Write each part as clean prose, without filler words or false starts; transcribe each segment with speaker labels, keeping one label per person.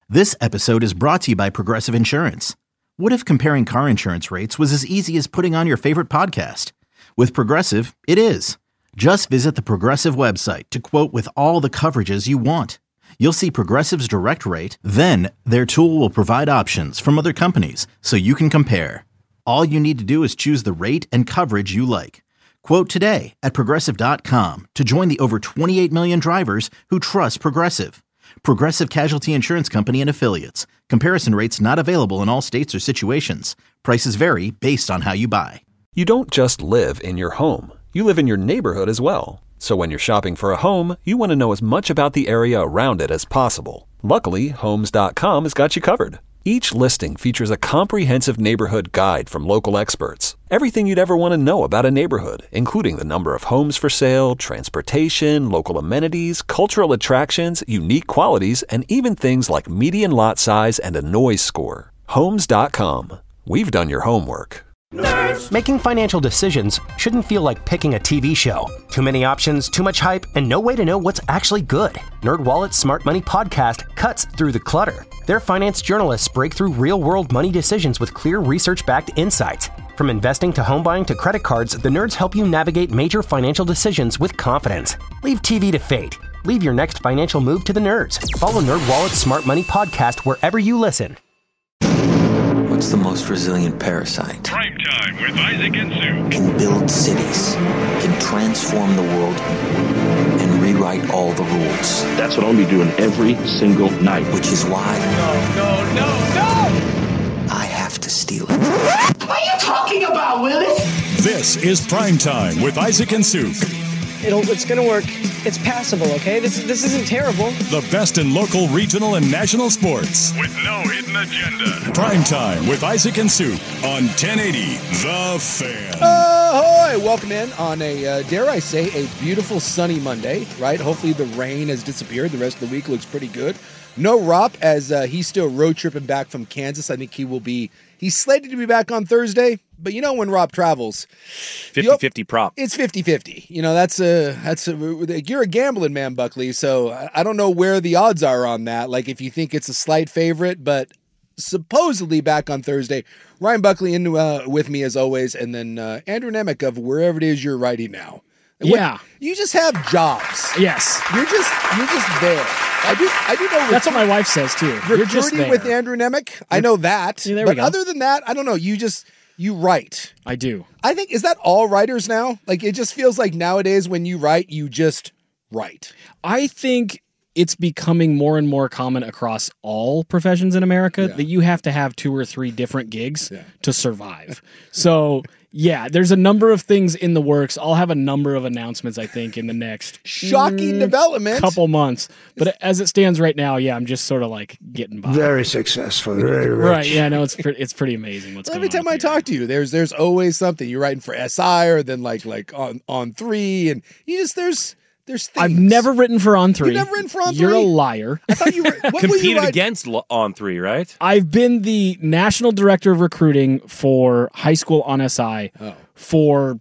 Speaker 1: This episode is brought to you by Progressive Insurance. What if comparing car insurance rates was as easy as putting on your favorite podcast? With Progressive, it is. Just visit the Progressive website to quote with all the coverages you want. You'll see Progressive's direct rate, then their tool will provide options from other companies so you can compare. All you need to do is choose the rate and coverage you like. Quote today at Progressive.com to join the over 28 million drivers who trust Progressive. Progressive Casualty Insurance Company and Affiliates. Comparison rates not available in all states or situations. Prices vary based on how you buy.
Speaker 2: You don't just live in your home. You live in your neighborhood as well. So when you're shopping for a home, you want to know as much about the area around it as possible. Luckily, Homes.com has got you covered. Each listing features a comprehensive neighborhood guide from local experts. Everything you'd ever want to know about a neighborhood, including the number of homes for sale, transportation, local amenities, cultural attractions, unique qualities, and even things like median lot size and a noise score. Homes.com. We've done your homework.
Speaker 3: Nerds. Making financial decisions shouldn't feel like picking a TV show. Too many options, too much hype, and no way to know what's actually good. NerdWallet's Smart Money Podcast cuts through the clutter. Their finance journalists break through real-world money decisions with clear research-backed insights. From investing to home buying to credit cards, the nerds help you navigate major financial decisions with confidence. Leave TV to fate. Leave your next financial move to the nerds. Follow NerdWallet's Smart Money Podcast wherever you listen.
Speaker 4: What's the most resilient parasite?
Speaker 5: Prime Time with Isaac and Sue.
Speaker 4: Can build cities, can transform the world, and rewrite all the rules.
Speaker 6: That's what I'll be doing every single night.
Speaker 4: Which is why... No! I have to steal it.
Speaker 7: What are you talking about, Willis?
Speaker 8: This is Prime Time with Isaac and Sue.
Speaker 9: It's going to work. It's passable, okay? This isn't terrible.
Speaker 8: The best in local, regional, and national sports.
Speaker 5: With no hidden agenda.
Speaker 8: Prime Time with Isaac and Sue on 1080 The Fan.
Speaker 10: Ahoy! Welcome in on a, dare I say, a beautiful sunny Monday, right? Hopefully the rain has disappeared. The rest of the week looks pretty good. No Rop, as he's still road tripping back from Kansas. I think he's slated to be back on Thursday. But you know when Rob travels,
Speaker 11: 50-50 prop.
Speaker 10: It's 50-50. You know, you're a gambling man, Buckley. So I don't know where the odds are on that. Like if you think it's a slight favorite, but supposedly back on Thursday. Ryan Buckley in with me as always, and then Andrew Nemec of wherever it is you're writing now.
Speaker 12: Yeah,
Speaker 10: you just have jobs.
Speaker 12: Yes,
Speaker 10: you're just there. I do know.
Speaker 12: That's what my wife says too.
Speaker 10: You're just there with Andrew Nemec. I know that.
Speaker 12: Yeah,
Speaker 10: but other than that, I don't know. You write.
Speaker 12: I do.
Speaker 10: I think, is that all writers now? Like, it just feels like nowadays when you write, you just write.
Speaker 12: I think it's becoming more and more common across all professions in America that you have to have 2 or 3 different gigs to survive. So, yeah, there's a number of things in the works. I'll have a number of announcements, I think, in the next
Speaker 10: shocking development
Speaker 12: couple months. But as it stands right now, I'm just sort of like getting by.
Speaker 13: Very successful, very rich.
Speaker 12: Right, yeah, no, it's pretty amazing what's going on.
Speaker 10: Every time I talk to you, there's always something. You're writing for SI or then like on 3, and you just there's things.
Speaker 12: I've never written for On3.
Speaker 10: You've never written for On3?
Speaker 12: You're a liar.
Speaker 10: I thought you were
Speaker 11: competed against On3, right?
Speaker 12: I've been the national director of recruiting for high school on SI for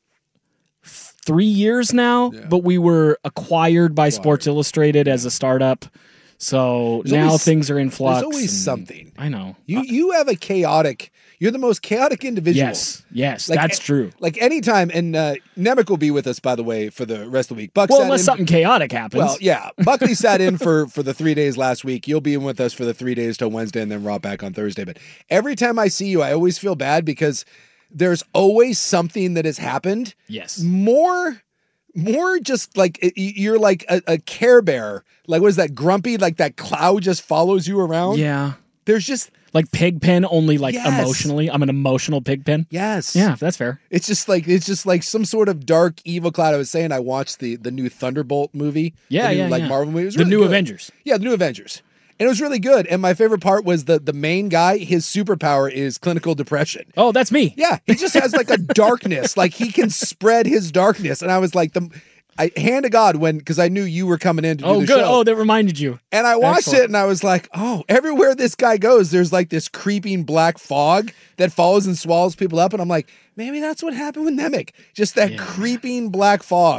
Speaker 12: 3 years now, but we were acquired by Sports Illustrated as a startup. So now things are in flux.
Speaker 10: There's always something.
Speaker 12: I know.
Speaker 10: You have you're the most chaotic individual.
Speaker 12: Yes, that's true.
Speaker 10: Like anytime, and Nemec will be with us, by the way, for the rest of the week.
Speaker 12: Unless something chaotic happens.
Speaker 10: Well, yeah. Buckley sat in for the 3 days last week. You'll be in with us for the 3 days till Wednesday, and then Rob back on Thursday. But every time I see you, I always feel bad because there's always something that has happened.
Speaker 12: Yes.
Speaker 10: More just like you're like a Care Bear. Like, what is that, grumpy? Like that cloud just follows you around?
Speaker 12: Yeah.
Speaker 10: There's just...
Speaker 12: Like Pigpen, only like emotionally. I'm an emotional Pigpen.
Speaker 10: Yes.
Speaker 12: Yeah, that's fair.
Speaker 10: It's just like some sort of dark, evil cloud. I was saying I watched the new Thunderbolt movie. Marvel movie. It was
Speaker 12: the
Speaker 10: really
Speaker 12: new
Speaker 10: good.
Speaker 12: Avengers.
Speaker 10: Yeah, the new Avengers. And it was really good. And my favorite part was the main guy, his superpower is clinical depression.
Speaker 12: Oh, that's me.
Speaker 10: Yeah. He just has like a darkness. Like he can spread his darkness. And I was like, hand to God, because I knew you were coming in to do the
Speaker 12: good.
Speaker 10: show.
Speaker 12: Oh, that reminded you.
Speaker 10: And I watched it and I was like, oh, everywhere this guy goes, there's like this creeping black fog that follows and swallows people up. And I'm like, maybe that's what happened with Nemec. Just that creeping black fog.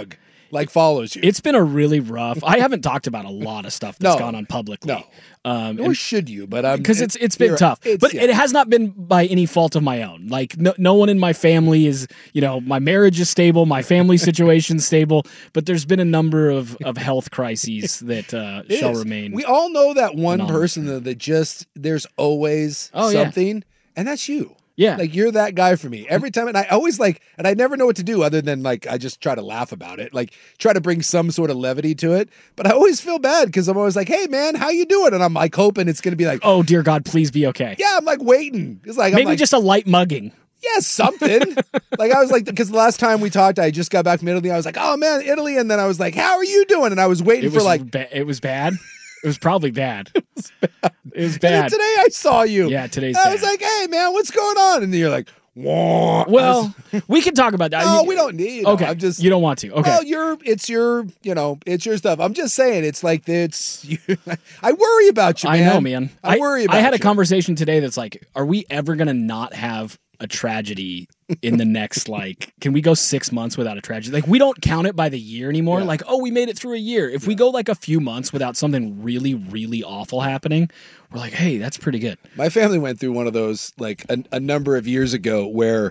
Speaker 10: like follows you.
Speaker 12: It's been a really rough. I haven't talked about a lot of stuff that's gone on publicly.
Speaker 10: No. Or should you? But
Speaker 12: because it's been tough. But it has not been by any fault of my own. Like no one in my family is, my marriage is stable, my family situation's stable, but there's been a number of health crises that shall remain.
Speaker 10: We all know that one person that just there's always something, and that's you.
Speaker 12: Yeah.
Speaker 10: Like you're that guy for me every time. And I always and I never know what to do other than I just try to laugh about it, like try to bring some sort of levity to it. But I always feel bad because I'm always like, hey man, how you doing? And I'm like hoping it's going to be like,
Speaker 12: oh dear God, please be okay.
Speaker 10: Yeah. I'm like waiting. It's like,
Speaker 12: maybe just a light mugging.
Speaker 10: Yeah, something. Like I was like, because the last time we talked, I just got back from Italy. I was like, oh man, Italy. And then I was like, how are you doing? And I was waiting for
Speaker 12: it was bad. It was probably bad. It was bad.
Speaker 10: And today I saw you.
Speaker 12: Yeah, today's
Speaker 10: I
Speaker 12: bad.
Speaker 10: was like, hey man, what's going on? And you're like, whoa.
Speaker 12: Well, we can talk about that.
Speaker 10: No, we don't need.
Speaker 12: Okay,
Speaker 10: I'm just.
Speaker 12: You don't want to. Okay.
Speaker 10: Well, it's your stuff. I'm just saying, it's like I worry about you, man.
Speaker 12: I know, man.
Speaker 10: I worry about you.
Speaker 12: I had a conversation today that's like, are we ever gonna not have a tragedy in the next, can we go 6 months without a tragedy? Like, we don't count it by the year anymore. Yeah. Like, oh, we made it through a year. If we go a few months without something really, really awful happening, we're like, hey, that's pretty good.
Speaker 10: My family went through one of those a number of years ago where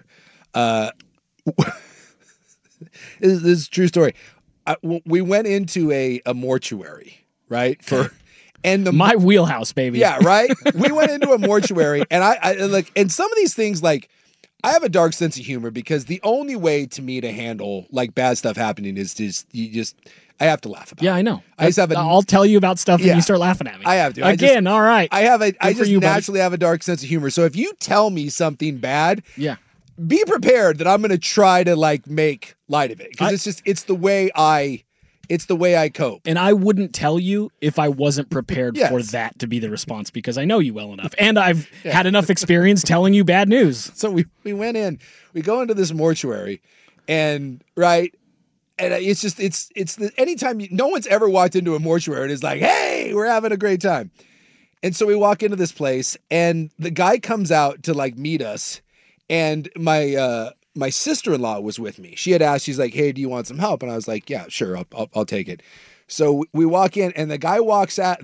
Speaker 10: this is a true story. We went into a mortuary, right?
Speaker 12: My wheelhouse, baby.
Speaker 10: Yeah, right? We went into a mortuary, and and some of these things, I have a dark sense of humor because the only way to me to handle bad stuff happening is I have to laugh about it.
Speaker 12: Yeah, I know.
Speaker 10: I'll
Speaker 12: tell you about stuff and you start laughing at me.
Speaker 10: I have to.
Speaker 12: All right.
Speaker 10: I just naturally have a dark sense of humor. So if you tell me something bad, be prepared that I'm going to try to make light of it because it's the way I cope.
Speaker 12: And I wouldn't tell you if I wasn't prepared for that to be the response because I know you well enough. And I've had enough experience telling you bad news.
Speaker 10: So we went in, we go into this mortuary and it's anytime no one's ever walked into a mortuary and is like, hey, we're having a great time. And so we walk into this place and the guy comes out to meet us. And my sister-in-law was with me. She had asked, she's like, hey, do you want some help? And I was like, yeah, sure. I'll take it. So we walk in and the guy walks out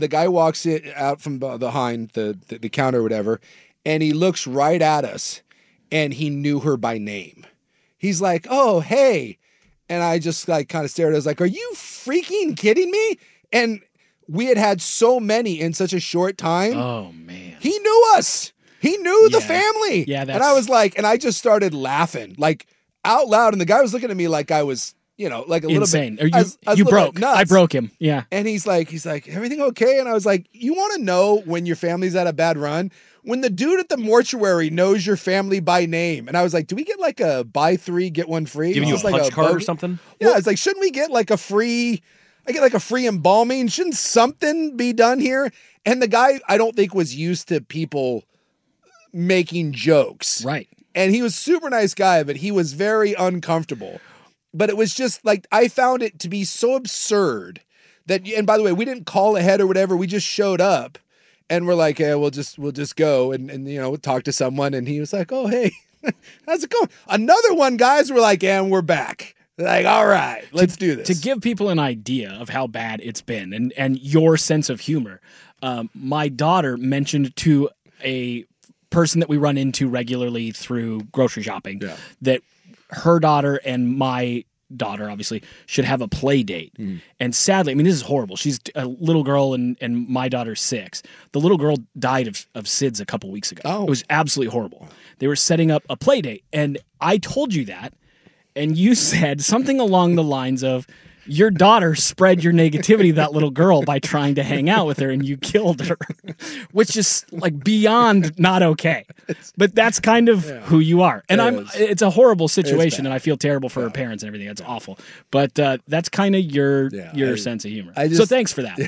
Speaker 10: from behind the counter or whatever. And he looks right at us and he knew her by name. He's like, oh, hey. And I just kind of stared. I was like, are you freaking kidding me? And we had so many in such a short time.
Speaker 12: Oh man.
Speaker 10: He knew us. He knew the family.
Speaker 12: Yeah,
Speaker 10: and I was like, and I just started laughing out loud. And the guy was looking at me like I was, a little
Speaker 12: insane.
Speaker 10: bit.
Speaker 12: You broke. I broke him. Yeah.
Speaker 10: And he's like, everything okay? And I was like, you want to know when your family's at a bad run? When the dude at the mortuary knows your family by name. And I was like, do we get a buy 3, get 1 free?
Speaker 11: Giving you a punch card or something?
Speaker 10: Yeah. It's like, shouldn't we get a free embalming? Shouldn't something be done here? And the guy, I don't think was used to people making jokes.
Speaker 12: Right.
Speaker 10: And he was a super nice guy, but he was very uncomfortable. But it was just I found it to be so absurd that, and by the way, we didn't call ahead or whatever. We just showed up and we're like, yeah, we'll just go and talk to someone. And he was like, oh, hey, how's it going? Another one, guys were like, and we're back. Like, all right, let's do this.
Speaker 12: To give people an idea of how bad it's been and your sense of humor, my daughter mentioned to a person that we run into regularly through grocery shopping that her daughter and my daughter obviously should have a play date. And sadly, this is horrible. She's a little girl and my daughter's 6. The little girl died of SIDS a couple weeks ago. It was absolutely horrible. They were setting up a play date and I told you that and you said something along the lines of, your daughter spread your negativity to that little girl by trying to hang out with her and you killed her, which is beyond not okay. But that's kind of who you are. And it's a horrible situation and I feel terrible for her parents and everything. It's awful. But that's kind of your sense of humor. So thanks for that.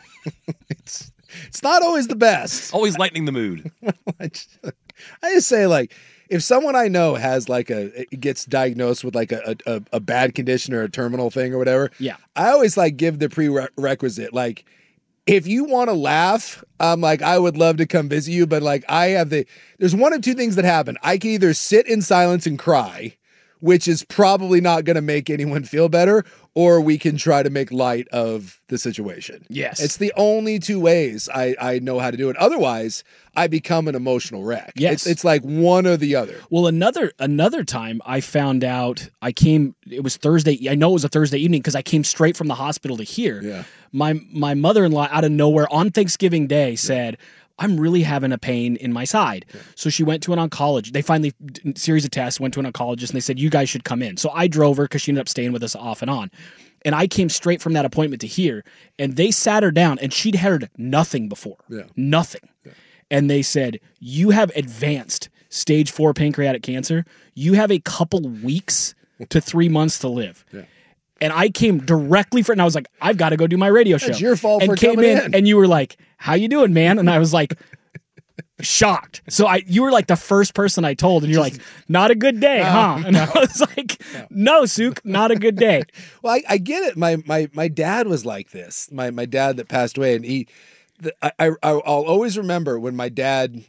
Speaker 10: It's not always the best.
Speaker 11: Always lightening the mood.
Speaker 10: I just say if someone I know has gets diagnosed with a bad condition or a terminal thing or whatever, I always give the prerequisite. If you want to laugh, I would love to come visit you, but there's one of two things that happen. I can either sit in silence and cry, which is probably not going to make anyone feel better, or we can try to make light of the situation.
Speaker 12: Yes.
Speaker 10: It's the only two ways I know how to do it. Otherwise, I become an emotional wreck.
Speaker 12: Yes.
Speaker 10: It's like one or the other.
Speaker 12: Well, another time I found out it was Thursday. I know it was a Thursday evening because I came straight from the hospital to here.
Speaker 10: Yeah.
Speaker 12: My mother-in-law out of nowhere on Thanksgiving Day said, I'm really having a pain in my side. Yeah. So she went to an oncologist. They finally did a series of tests, went to an oncologist, and they said, you guys should come in. So I drove her because she ended up staying with us off and on. And I came straight from that appointment to here, and they sat her down, and she'd heard nothing before.
Speaker 10: Yeah.
Speaker 12: Nothing. Yeah. And they said, you have advanced stage 4 pancreatic cancer. You have a couple weeks to 3 months to live. Yeah. And I came directly for it, and I was like, I've got to go do my radio show.
Speaker 10: It's your fault
Speaker 12: and
Speaker 10: for
Speaker 12: came
Speaker 10: coming in.
Speaker 12: And you were like, how you doing, man? And I was like, shocked. So you were like the first person I told, and you're like, not a good day, huh? And I was like, no, Sook, not a good day.
Speaker 10: Well, I get it. My dad was like this. My dad that passed away, and I'll always remember when my dad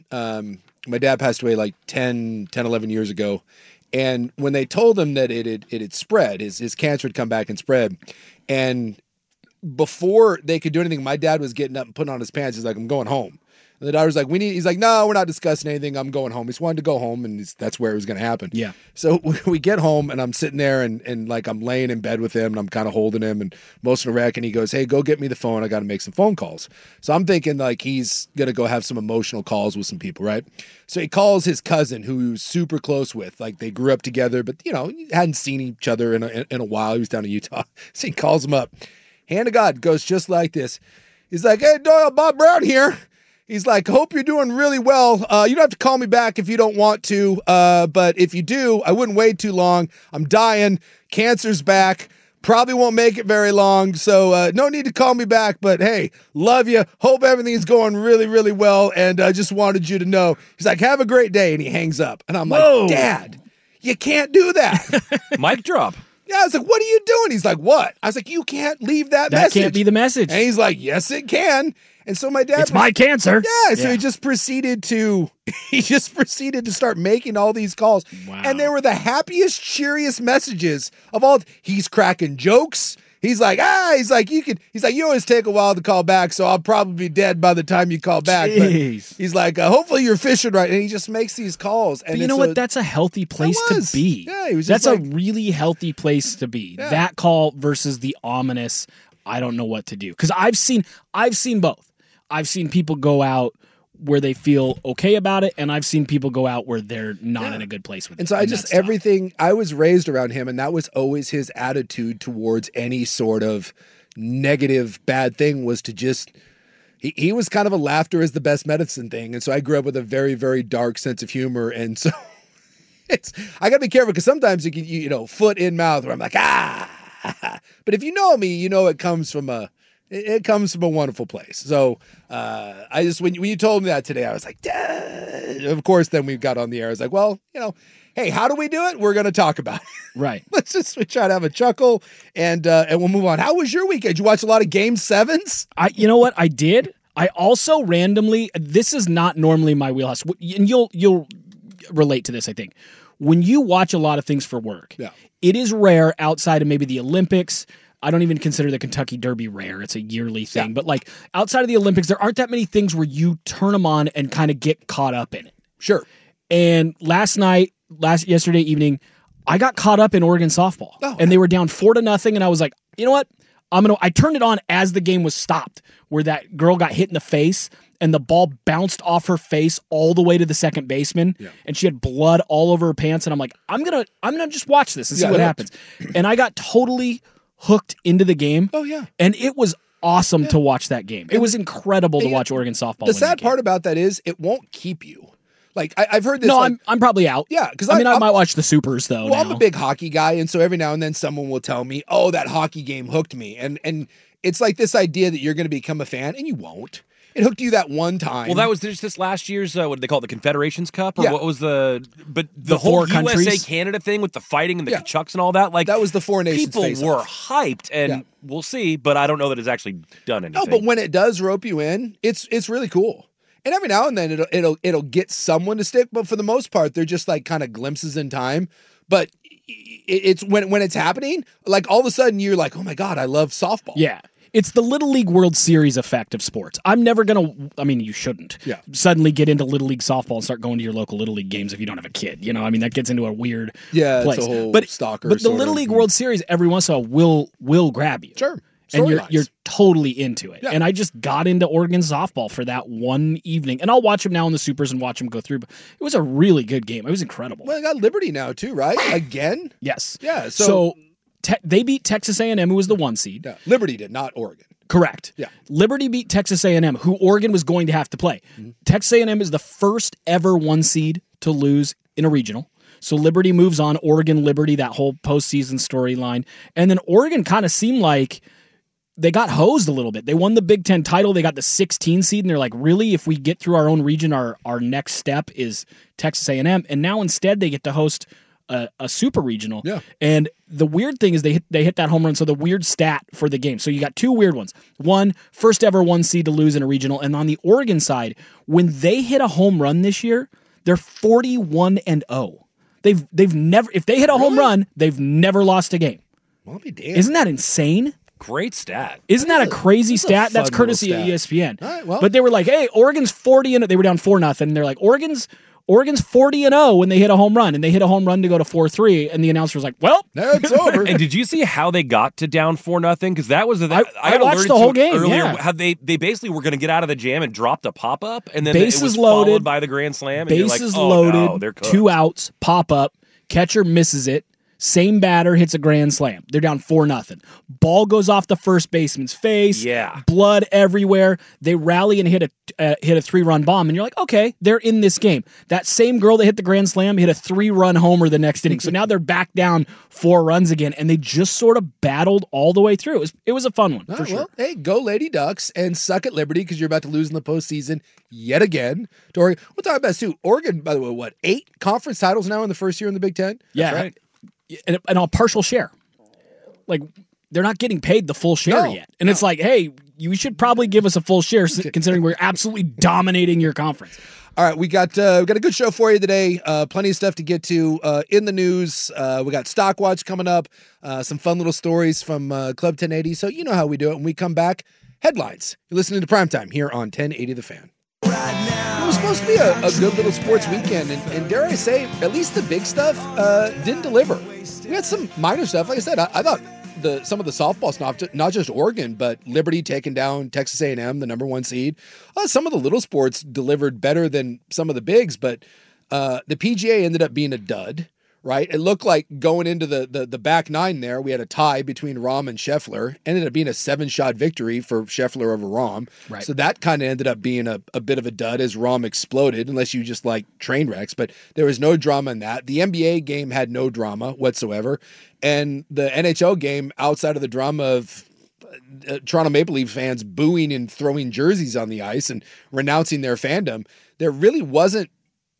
Speaker 10: passed away like 10, 11 years ago. And when they told him that it had spread, his cancer had come back and spread, and before they could do anything, my dad was getting up and putting on his pants. He's like, I'm going home. And the doctor's like, he's like, no, we're not discussing anything. I'm going home. He just wanted to go home, and that's where it was going to happen.
Speaker 12: Yeah.
Speaker 10: So we get home, and I'm sitting there, and like I'm laying in bed with him, and I'm kind of holding him, and most of the wreck, and he goes, hey, go get me the phone. I got to make some phone calls. So I'm thinking like he's going to go have some emotional calls with some people, right? So he calls his cousin, who he was super close with. Like they grew up together, but hadn't seen each other in a while. He was down in Utah. So he calls him up. Hand of God, goes just like this. He's like, hey, Doyle, Bob Brown here. He's like, hope you're doing really well. You don't have to call me back if you don't want to. But if you do, I wouldn't wait too long. I'm dying. Cancer's back. Probably won't make it very long. So no need to call me back. But hey, love you. Hope everything's going really, really well. And I just wanted you to know. He's like, have a great day. And he hangs up. And I'm
Speaker 12: Whoa.
Speaker 10: like, Dad, you can't do that.
Speaker 11: Mic drop.
Speaker 10: Yeah, I was like, what are you doing? He's like, what? I was like, you can't leave that message.
Speaker 12: That can't be the message.
Speaker 10: And he's like, yes, it can. And so my dad,
Speaker 12: it's my cancer.
Speaker 10: Yeah, so he just proceeded to start making all these calls.
Speaker 12: Wow.
Speaker 10: And they were the happiest, cheeriest messages of all. He's cracking jokes. He's like, you always take a while to call back, so I'll probably be dead by the time you call back.
Speaker 12: Jeez.
Speaker 10: But he's like, hopefully you're fishing right. And he just makes these calls. And
Speaker 12: but you know what? That's a healthy place to be.
Speaker 10: Yeah, he was just
Speaker 12: That's a really healthy place to be. Yeah. That call versus the ominous, I don't know what to do. Because I've seen both. I've seen people go out where they feel okay about it, and I've seen people go out where they're not in a good place with it.
Speaker 10: And so I was raised around him, and that was always his attitude towards any sort of negative, bad thing was to just, he was kind of a laughter is the best medicine thing. And so I grew up with a very, very dark sense of humor. And so I gotta be careful because sometimes you can, foot in mouth where I'm like, but if you know me, it comes from a wonderful place. So when you told me that today, I was like, duh. Of course, then we got on the air. I was like, well, hey, how do we do it? We're going to talk about it.
Speaker 12: Right.
Speaker 10: Let's just try to have a chuckle and we'll move on. How was your weekend? Did you watch a lot of Game 7s?
Speaker 12: You know what? I did. I also randomly, this is not normally my wheelhouse, and you'll relate to this, I think. When you watch a lot of things for work, it is rare outside of maybe the Olympics. I don't even consider the Kentucky Derby rare. It's a yearly thing. But like outside of the Olympics, there aren't that many things where you turn them on and kind of get caught up in it.
Speaker 10: Sure.
Speaker 12: And yesterday evening, I got caught up in Oregon softball. And they were down 4-0. And I was like, you know what? I turned it on as the game was stopped, where that girl got hit in the face and the ball bounced off her face all the way to the second baseman. Yeah. And she had blood all over her pants. And I'm like, I'm gonna just watch this and see what happens. And I got totally hooked into the game.
Speaker 10: Oh, yeah.
Speaker 12: And it was awesome to watch that game. It was incredible to watch Oregon softball.
Speaker 10: The sad part about that is it won't keep you. Like I've heard this.
Speaker 12: No, I'm probably out.
Speaker 10: Yeah, because
Speaker 12: I might watch the Supers though.
Speaker 10: Well, I'm a big hockey guy, and so every now and then someone will tell me, "Oh, that hockey game hooked me," and it's like this idea that you're going to become a fan, and you won't. It hooked you that one time.
Speaker 11: Well, that was just this last year's, what did they call it, the Confederations Cup? Or what was the
Speaker 12: four
Speaker 11: whole
Speaker 12: countries?
Speaker 11: USA-Canada thing with the fighting and the Kachucks and all that? Like
Speaker 10: that was the Four Nations
Speaker 11: People were hyped, and we'll see, but I don't know that it's actually done anything.
Speaker 10: No, but when it does rope you in, it's really cool. And every now and then it'll get someone to stick, but for the most part, they're just like kind of glimpses in time. But it's when it's happening, like all of a sudden you're like, oh my God, I love softball.
Speaker 12: Yeah. It's the Little League World Series effect of sports. I'm never going to, you shouldn't suddenly get into Little League softball and start going to your local Little League games if you don't have a kid. That gets into a weird place.
Speaker 10: It's a whole stalker.
Speaker 12: But the Little League World Series every once in a while will grab you.
Speaker 10: Sure.
Speaker 12: And you're totally into it. Yeah. And I just got into Oregon softball for that one evening. And I'll watch them now in the Supers and watch them go through. But it was a really good game. It was incredible.
Speaker 10: Well, I got Liberty now too, right? Again?
Speaker 12: Yes.
Speaker 10: Yeah.
Speaker 12: So they beat Texas A&M, who was the 1 seed.
Speaker 10: Yeah. Liberty did, not Oregon.
Speaker 12: Correct.
Speaker 10: Yeah.
Speaker 12: Liberty beat Texas A&M, who Oregon was going to have to play. Mm-hmm. Texas A&M is the first ever 1 seed to lose in a regional. So Liberty moves on. Oregon, Liberty, that whole postseason storyline. And then Oregon kind of seemed like they got hosed a little bit. They won the Big Ten title. They got the 16 seed, and they're like, really? If we get through our own region, our next step is Texas A&M. And now instead they get to host a super regional.
Speaker 10: Yeah.
Speaker 12: And the weird thing is they hit that home run. So the weird stat for the game. So you got 2 weird ones. One, first ever 1 seed to lose in a regional. And on the Oregon side, when they hit a home run this year, they're 41-0. They've never, if they hit a home run, they've never lost a game.
Speaker 10: Well, I'll be damned.
Speaker 12: Isn't that insane?
Speaker 11: Great stat.
Speaker 12: Isn't that a crazy stat? That's courtesy of ESPN.
Speaker 10: All right, well.
Speaker 12: But they were like, hey, Oregon's 40-0. They were down 4-0. And they're like, Oregon's 40-0 when they hit a home run. And they hit a home run to go to 4-3. And the announcer was like, well,
Speaker 10: it's over.
Speaker 11: And did you see how they got to down 4-0? Because that was
Speaker 12: I watched the whole game
Speaker 11: earlier.
Speaker 12: Yeah.
Speaker 11: How they basically were going to get out of the jam and dropped a pop up, and then
Speaker 12: bases
Speaker 11: it was
Speaker 12: loaded,
Speaker 11: followed by the grand slam. And
Speaker 12: bases
Speaker 11: you're like,
Speaker 12: loaded,
Speaker 11: no, they're cooked.
Speaker 12: 2 outs, pop up, catcher misses it. Same batter hits a grand slam. They're down 4-0. Ball goes off the first baseman's face.
Speaker 11: Yeah.
Speaker 12: Blood everywhere. They rally and hit a 3-run bomb, and you're like, okay, they're in this game. That same girl that hit the grand slam hit a 3-run homer the next inning. So now they're back down 4 runs again, and they just sort of battled all the way through. It was a fun one, for sure.
Speaker 10: Well, hey, go Lady Ducks and suck at Liberty because you're about to lose in the postseason yet again to Oregon. We'll talk about this too. Oregon, by the way, 8 conference titles now in the first year in the Big Ten?
Speaker 12: Yeah.
Speaker 11: That's right.
Speaker 12: And a partial share. Like, they're not getting paid the full share yet. And it's like, hey, you should probably give us a full share considering we're absolutely dominating your conference.
Speaker 10: All right, we got a good show for you today. Plenty of stuff to get to in the news. We got Stock Watch coming up, some fun little stories from Club 1080. So you know how we do it. When we come back, headlines. You're listening to Primetime here on 1080 The Fan. It was supposed to be a good little sports weekend, and dare I say, at least the big stuff didn't deliver. We had some minor stuff. Like I said, I thought some of the softball stuff, not just Oregon, but Liberty taking down Texas A&M, the number 1 seed. Some of the little sports delivered better than some of the bigs, but the PGA ended up being a dud. Right, it looked like going into the back 9 there, we had a tie between Rahm and Scheffler. Ended up being a 7-shot victory for Scheffler over Rahm.
Speaker 12: Right.
Speaker 10: So that kind of ended up being a bit of a dud as Rahm exploded, unless you just like train wrecks. But there was no drama in that. The NBA game had no drama whatsoever. And the NHL game, outside of the drama of Toronto Maple Leaf fans booing and throwing jerseys on the ice and renouncing their fandom, there wasn't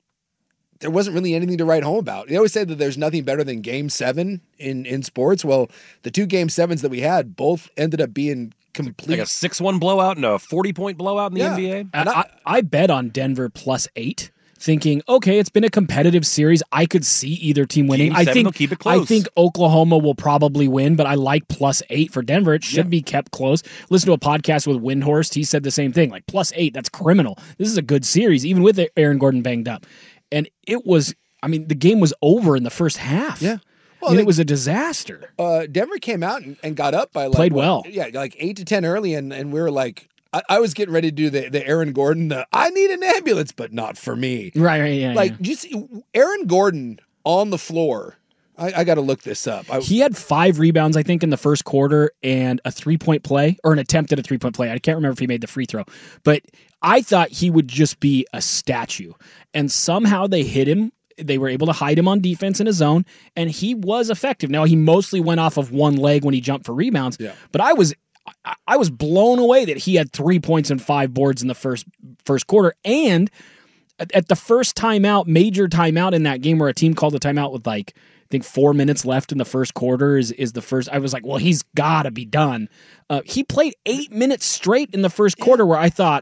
Speaker 10: really anything to write home about. They always say that there's nothing better than Game 7 in sports. Well, the 2 Game 7s that we had both ended up being complete.
Speaker 11: Like a 6-1 blowout and a 40-point blowout in the NBA.
Speaker 12: And I bet on Denver +8, thinking, okay, it's been a competitive series. I could see either team winning.
Speaker 11: Game 7 will keep it close.
Speaker 12: I think Oklahoma will probably win, but I like +8 for Denver. It should be kept close. Listen to a podcast with Windhorst. He said the same thing. Like +8, that's criminal. This is a good series, even with Aaron Gordon banged up. And it was, the game was over in the first half.
Speaker 10: Yeah.
Speaker 12: Well, it was a disaster.
Speaker 10: Denver came out and got up by
Speaker 12: played well.
Speaker 10: Yeah, like 8-10 early, and we were like, I was getting ready to do the Aaron Gordon, I need an ambulance, but not for me.
Speaker 12: Right, yeah.
Speaker 10: Just Aaron Gordon on the floor. I got to look this up.
Speaker 12: He had 5 rebounds, I think, in the first quarter and a 3-point play, or an attempt at a 3-point play. I can't remember if he made the free throw. But I thought he would just be a statue. And somehow they hit him. They were able to hide him on defense in his zone, and he was effective. Now, he mostly went off of one leg when he jumped for rebounds.
Speaker 10: Yeah.
Speaker 12: But I was blown away that he had 3 points and 5 boards in the first quarter. And at the first timeout, major timeout in that game where a team called a timeout with I think 4 minutes left in the first quarter is the first. I was like, well, he's got to be done. He played 8 minutes straight in the first quarter where I thought,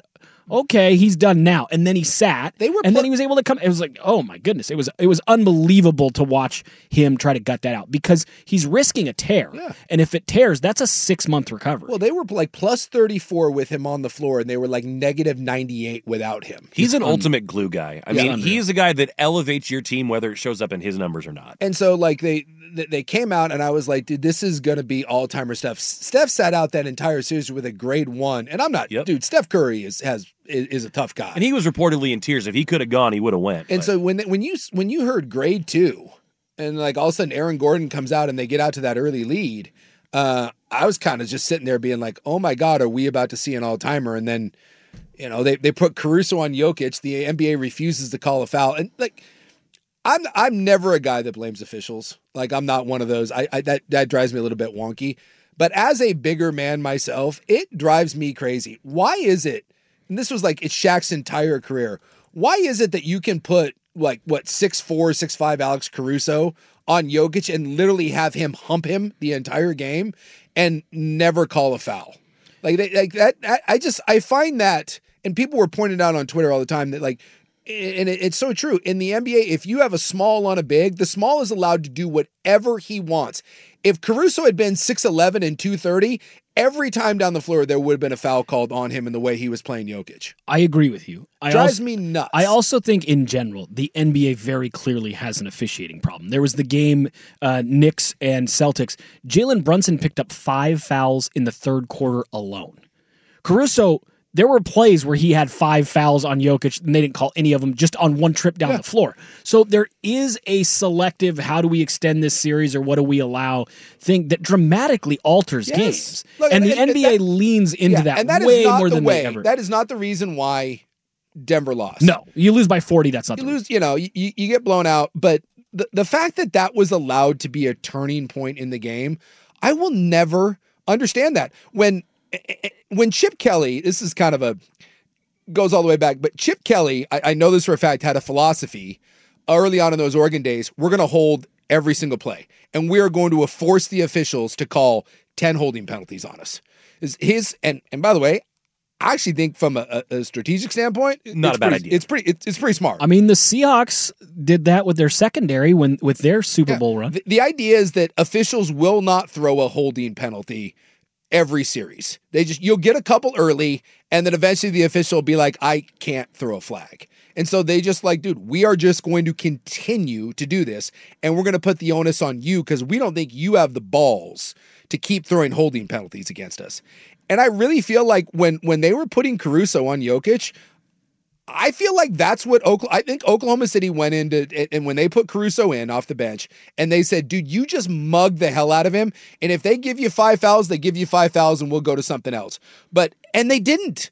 Speaker 12: okay, he's done now. And then he sat, and then he was able to come. It was like, oh my goodness, it was unbelievable to watch him try to gut that out because he's risking a tear.
Speaker 10: Yeah.
Speaker 12: And if it tears, that's a 6-month recovery.
Speaker 10: Well, they were like plus 34 with him on the floor, and they were like negative 98 without him.
Speaker 11: He's an ultimate glue guy. I mean, he's a guy that elevates your team whether it shows up in his numbers or not.
Speaker 10: And so, like, they came out, and I was like, dude, this is going to be all-timer stuff. Steph sat out that entire series with a grade 1, and I'm not, dude, Steph Curry is a tough guy.
Speaker 11: And he was reportedly in tears. If he could have gone, he would have went.
Speaker 10: And so when you heard grade 2, and like all of a sudden Aaron Gordon comes out and they get out to that early lead, I was kind of just sitting there being like, oh my God, are we about to see an all-timer? And then, they put Caruso on Jokic. The NBA refuses to call a foul. And like, I'm never a guy that blames officials. Like, I'm not one of those. That drives me a little bit wonky. But as a bigger man myself, it drives me crazy. Why is it, and this was like, it's Shaq's entire career, why is it that you can put like, 6'4", 6'5" Alex Caruso on Jokic and literally have him hump him the entire game and never call a foul? I find that, and people were pointing out on Twitter all the time that like, and it's so true. In the NBA, if you have a small on a big, the small is allowed to do whatever he wants. If Caruso had been 6'11" and 230, every time down the floor, there would have been a foul called on him in the way he was playing Jokic.
Speaker 12: I agree with you.
Speaker 10: Drives me nuts.
Speaker 12: I also think in general, the NBA very clearly has an officiating problem. There was the game, Knicks and Celtics. Jalen Brunson picked up 5 fouls in the third quarter alone. Caruso, there were plays where he had 5 fouls on Jokic, and they didn't call any of them just on one trip down the floor. So there is a selective, how do we extend this series or what do we allow thing that dramatically alters games. Look, and the NBA leans into that,
Speaker 10: and that
Speaker 12: way
Speaker 10: is not
Speaker 12: more
Speaker 10: the
Speaker 12: than
Speaker 10: way.
Speaker 12: they ever.
Speaker 10: That is not the reason why Denver lost.
Speaker 12: No, you lose by 40, that's not
Speaker 10: you
Speaker 12: the
Speaker 10: lose. You get blown out, but the fact that was allowed to be a turning point in the game, I will never understand that. When Chip Kelly, this is kind of goes all the way back, but Chip Kelly, I know this for a fact, had a philosophy early on in those Oregon days. We're going to hold every single play, and we are going to force the officials to call 10 holding penalties on us. And by the way, I actually think from a strategic standpoint,
Speaker 11: not a bad idea.
Speaker 10: It's pretty smart.
Speaker 12: I mean, the Seahawks did that with their secondary with their Super Bowl run.
Speaker 10: The idea is that officials will not throw a holding penalty every series. You'll get a couple early, and then eventually the official will be like, I can't throw a flag. And so they just like, dude, we are just going to continue to do this, and we're going to put the onus on you because we don't think you have the balls to keep throwing holding penalties against us. And I really feel like when they were putting Caruso on Jokic, I feel like that's what I think Oklahoma City went into, and when they put Caruso in off the bench, and they said, dude, you just mug the hell out of him, and if they give you 5 fouls, they give you 5 fouls, and we'll go to something else. And they didn't.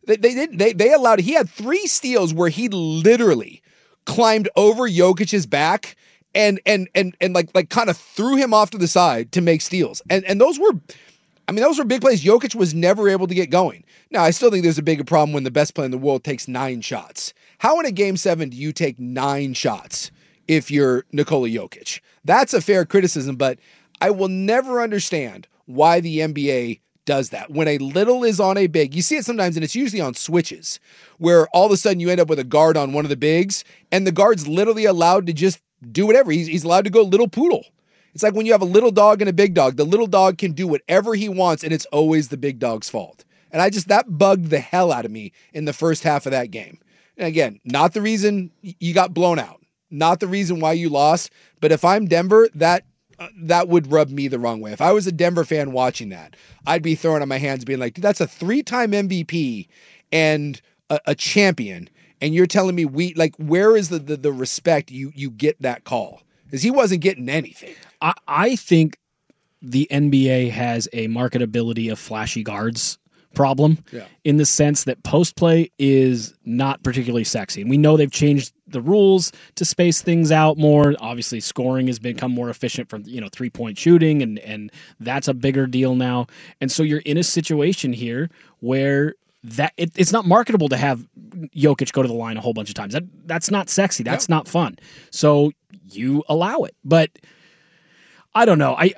Speaker 10: They allowed, he had 3 steals where he literally climbed over Jokic's back and like kind of threw him off to the side to make steals. And those were big plays. Jokic was never able to get going. Now, I still think there's a bigger problem when the best player in the world takes 9 shots. How in a Game 7 do you take 9 shots if you're Nikola Jokic? That's a fair criticism, but I will never understand why the NBA does that. When a little is on a big, you see it sometimes, and it's usually on switches, where all of a sudden you end up with a guard on one of the bigs, and the guard's literally allowed to just do whatever. He's allowed to go little poodle. It's like when you have a little dog and a big dog. The little dog can do whatever he wants, and it's always the big dog's fault. And that bugged the hell out of me in the first half of that game. And again, not the reason you got blown out, not the reason why you lost. But if I'm Denver, that would rub me the wrong way. If I was a Denver fan watching that, I'd be throwing on my hands being like, dude, that's a 3-time MVP and a champion. And you're telling me where is the respect you get that call? Because he wasn't getting anything.
Speaker 12: I think the NBA has a marketability of flashy guards problem in the sense that post play is not particularly sexy. And we know they've changed the rules to space things out more. Obviously, scoring has become more efficient from 3-point shooting, and that's a bigger deal now. And so you're in a situation here where that it's not marketable to have Jokic go to the line a whole bunch of times. That's not sexy. That's not fun. So you allow it. But I don't know.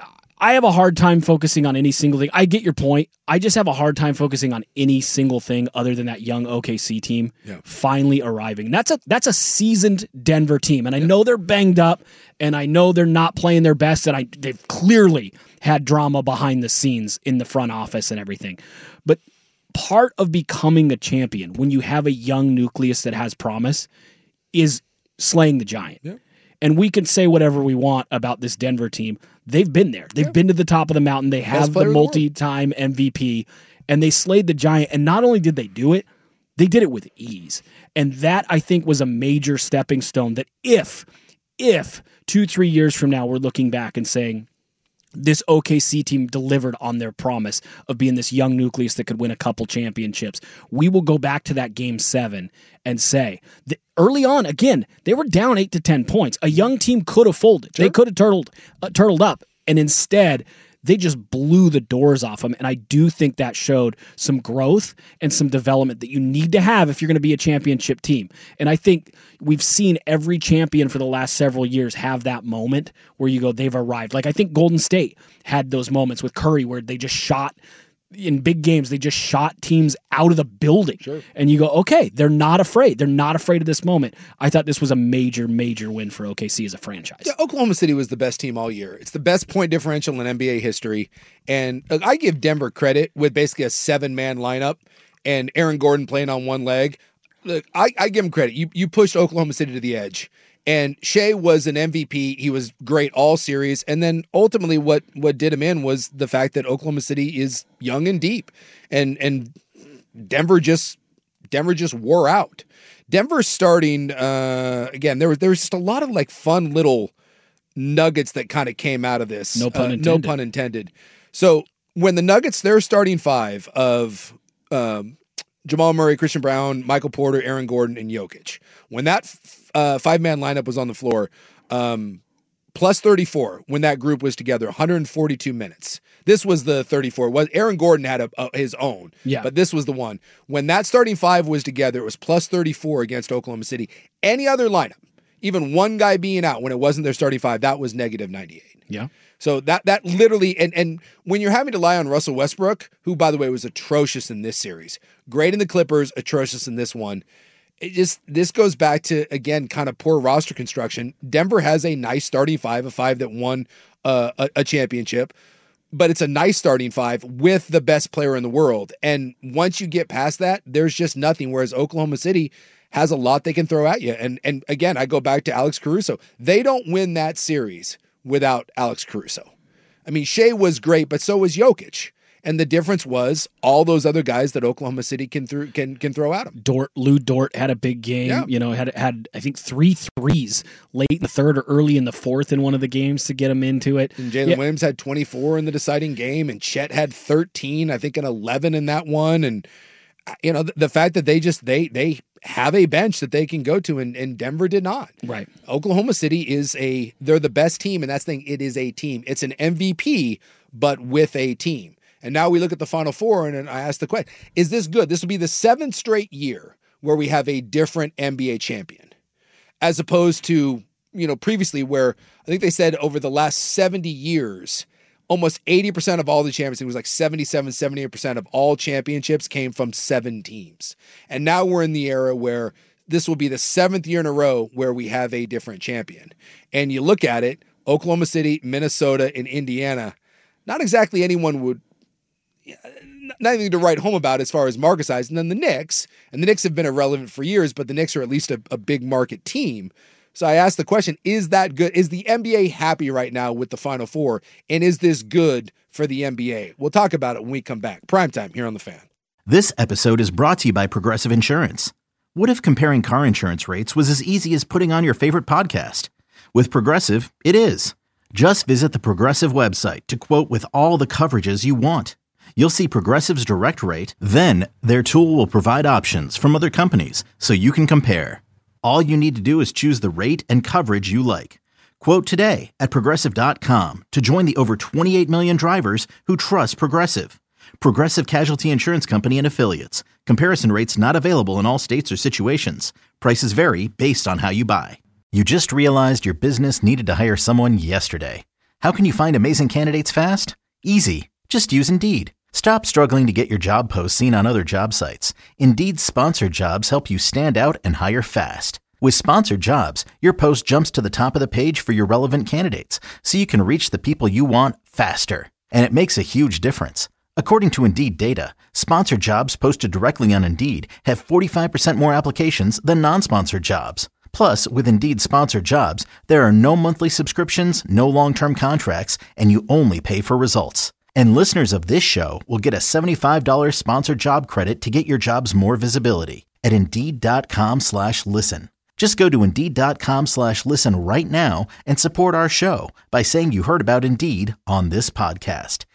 Speaker 12: I have a hard time focusing on any single thing. I get your point. I just have a hard time focusing on any single thing other than that young OKC team finally arriving. That's a seasoned Denver team, and I know they're banged up, and I know they're not playing their best, and they've clearly had drama behind the scenes in the front office and everything. But part of becoming a champion when you have a young nucleus that has promise is slaying the giant. Yeah. And we can say whatever we want about this Denver team. They've been there. They've been to the top of the mountain. They have the multi-time MVP, and they slayed the giant. And not only did they do it, they did it with ease. And that, I think, was a major stepping stone that if 2-3 years from now we're looking back and saying, this OKC team delivered on their promise of being this young nucleus that could win a couple championships, we will go back to that Game 7 and say that early on, again, they were down 8 to 10 points. A young team could have folded. Sure. They could have turtled up, and instead they just blew the doors off them. And I do think that showed some growth and some development that you need to have if you're going to be a championship team. And I think we've seen every champion for the last several years have that moment where you go, they've arrived. Like I think Golden State had those moments with Curry where they just shot in big games, they just shot teams out of the building. Sure. And you go, okay, they're not afraid. They're not afraid of this moment. I thought this was a major, major win for OKC as a franchise.
Speaker 10: Yeah, Oklahoma City was the best team all year. It's the best point differential in NBA history. And I give Denver credit with basically a 7-man lineup and Aaron Gordon playing on one leg. Look, I give him credit. You pushed Oklahoma City to the edge. And Shea was an MVP. He was great all series. And then ultimately what did him in was the fact that Oklahoma City is young and deep. And Denver just wore out. Denver starting, again, there was just a lot of like fun little nuggets that kind of came out of this.
Speaker 12: No pun intended.
Speaker 10: No pun intended. So when the Nuggets, their starting five of Jamal Murray, Christian Brown, Michael Porter, Aaron Gordon, and Jokic. When that 5-man lineup was on the floor, plus 34 when that group was together, 142 minutes. This was the 34. Aaron Gordon had his own, but this was the one. When that starting five was together, it was plus 34 against Oklahoma City. Any other lineup, even one guy being out when it wasn't their starting five, that was negative 98.
Speaker 12: Yeah.
Speaker 10: So that literally, and when you're having to rely on Russell Westbrook, who, by the way, was atrocious in this series, great in the Clippers, atrocious in this one, this goes back to, again, kind of poor roster construction. Denver has a nice starting five, a five that won a championship, but it's a nice starting five with the best player in the world. And once you get past that, there's just nothing, whereas Oklahoma City has a lot they can throw at you. And again, I go back to Alex Caruso. They don't win that series without Alex Caruso. I mean, Shea was great, but so was Jokic. And the difference was all those other guys that Oklahoma City can throw at him.
Speaker 12: Lou Dort had a big game. Yeah. Had I think 3 threes late in the third or early in the fourth in one of the games to get him into it.
Speaker 10: And Jalen Williams had 24 in the deciding game, and Chet had 13, I think, and 11 in that one. And the fact that they have a bench that they can go to, and Denver did not.
Speaker 12: Right.
Speaker 10: Oklahoma City they're the best team, and that's the thing. It is a team. It's an MVP, but with a team. And now we look at the Final Four, and I ask the question, is this good? This will be the 7th straight year where we have a different NBA champion, as opposed to, previously where I think they said over the last 70 years, almost 80% of all the champions, it was like 78% of all championships came from 7 teams. And now we're in the era where this will be the 7th year in a row where we have a different champion. And you look at it, Oklahoma City, Minnesota, and Indiana, not exactly anyone would, nothing to write home about as far as market size. And then the Knicks have been irrelevant for years, but the Knicks are at least a big market team. So I asked the question, is that good? Is the NBA happy right now with the Final Four? And is this good for the NBA? We'll talk about it when we come back. Primetime here on The Fan.
Speaker 1: This episode is brought to you by Progressive Insurance. What if comparing car insurance rates was as easy as putting on your favorite podcast? With Progressive, it is. Just visit the Progressive website to quote with all the coverages you want. You'll see Progressive's direct rate, then their tool will provide options from other companies so you can compare. All you need to do is choose the rate and coverage you like. Quote today at Progressive.com to join the over 28 million drivers who trust Progressive. Progressive Casualty Insurance Company and Affiliates. Comparison rates not available in all states or situations. Prices vary based on how you buy. You just realized your business needed to hire someone yesterday. How can you find amazing candidates fast? Easy. Just use Indeed. Stop struggling to get your job posts seen on other job sites. Indeed's sponsored jobs help you stand out and hire fast. With sponsored jobs, your post jumps to the top of the page for your relevant candidates, so you can reach the people you want faster. And it makes a huge difference. According to Indeed data, sponsored jobs posted directly on Indeed have 45% more applications than non-sponsored jobs. Plus, with Indeed sponsored jobs, there are no monthly subscriptions, no long-term contracts, and you only pay for results. And listeners of this show will get a $75 sponsored job credit to get your jobs more visibility at Indeed.com/listen. Just go to Indeed.com/listen right now and support our show by saying you heard about Indeed on this podcast.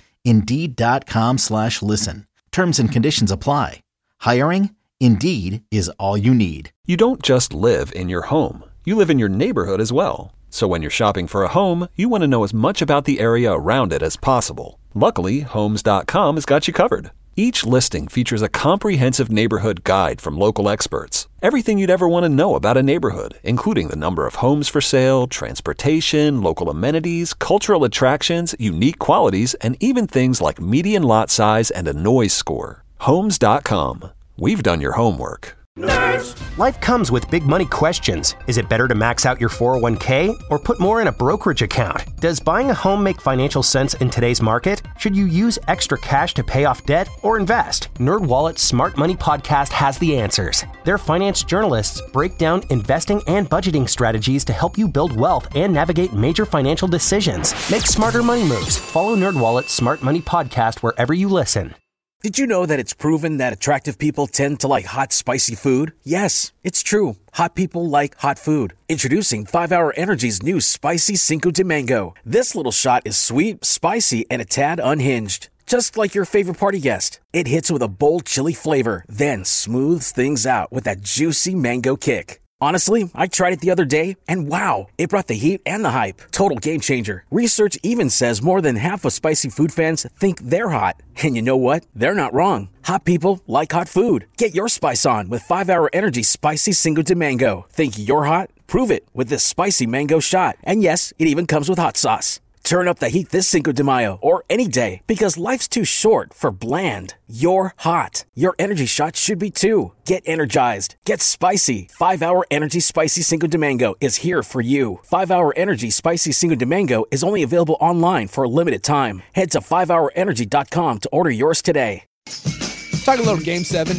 Speaker 1: Indeed.com/listen. Terms and conditions apply. Hiring? Indeed is all you need.
Speaker 2: You don't just live in your home. You live in your neighborhood as well. So when you're shopping for a home, you want to know as much about the area around it as possible. Luckily, Homes.com has got you covered. Each listing features a comprehensive neighborhood guide from local experts. Everything you'd ever want to know about a neighborhood, including the number of homes for sale, transportation, local amenities, cultural attractions, unique qualities, and even things like median lot size and a noise score. Homes.com. We've done your homework.
Speaker 3: Nerds! Life comes with big money questions. Is it better to max out your 401k or put more in a brokerage account? Does buying a home make financial sense in today's market? Should you use extra cash to pay off debt or invest? NerdWallet's Smart Money Podcast has the answers. Their finance journalists break down investing and budgeting strategies to help you build wealth and navigate major financial decisions. Make smarter money moves. Follow NerdWallet's Smart Money Podcast wherever you listen.
Speaker 14: Did you know that it's proven that attractive people tend to like hot, spicy food? Yes, it's true. Hot people like hot food. Introducing 5-Hour Energy's new Spicy Cinco de Mango. This little shot is sweet, spicy, and a tad unhinged. Just like your favorite party guest. It hits with a bold chili flavor, then smooths things out with that juicy mango kick. Honestly, I tried it the other day, and wow, it brought the heat and the hype. Total game changer. Research even says more than half of spicy food fans think they're hot. And you know what? They're not wrong. Hot people like hot food. Get your spice on with 5-Hour Energy Spicy Cinco de Mango. Think you're hot? Prove it with this spicy mango shot. And yes, it even comes with hot sauce. Turn up the heat this Cinco de Mayo or any day because life's too short for bland. You're hot. Your energy shot should be too. Get energized. Get spicy. 5-Hour Energy Spicy Cinco de Mango is here for you. 5-Hour Energy Spicy Cinco de Mango is only available online for a limited time. Head to 5hourenergy.com to order yours today.
Speaker 10: Talking a little Game 7,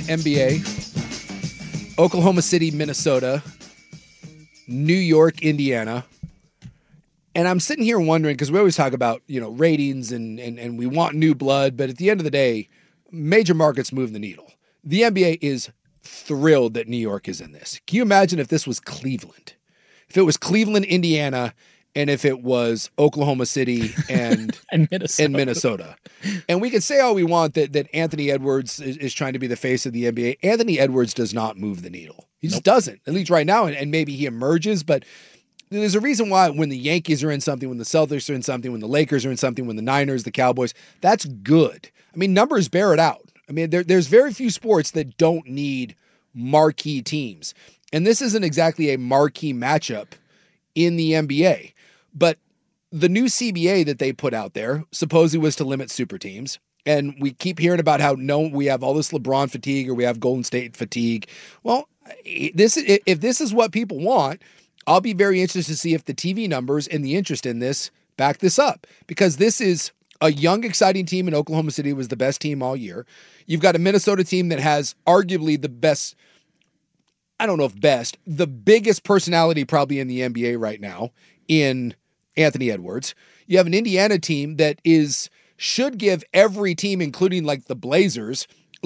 Speaker 10: NBA. Oklahoma City, Minnesota. New York, Indiana. And I'm sitting here wondering, because we always talk about, ratings and we want new blood, but at the end of the day, major markets move the needle. The NBA is thrilled that New York is in this. Can you imagine if this was Cleveland? If it was Cleveland, Indiana, and if it was Oklahoma City and Minnesota. And we can say all we want that Anthony Edwards is trying to be the face of the NBA. Anthony Edwards does not move the needle. He just doesn't, at least right now, and maybe he emerges, but there's a reason why when the Yankees are in something, when the Celtics are in something, when the Lakers are in something, when the Niners, the Cowboys, that's good. I mean, numbers bear it out. I mean, there's very few sports that don't need marquee teams. And this isn't exactly a marquee matchup in the NBA. But the new CBA that they put out there supposedly was to limit super teams. And we keep hearing about how we have all this LeBron fatigue or we have Golden State fatigue. Well, if this is what people want, I'll be very interested to see if the TV numbers and the interest in this back this up, because this is a young, exciting team in Oklahoma City. It was the best team all year. You've got a Minnesota team that has arguably the best, I don't know if best, the biggest personality probably in the NBA right now in Anthony Edwards. You have an Indiana team that should give every team, including like the Blazers,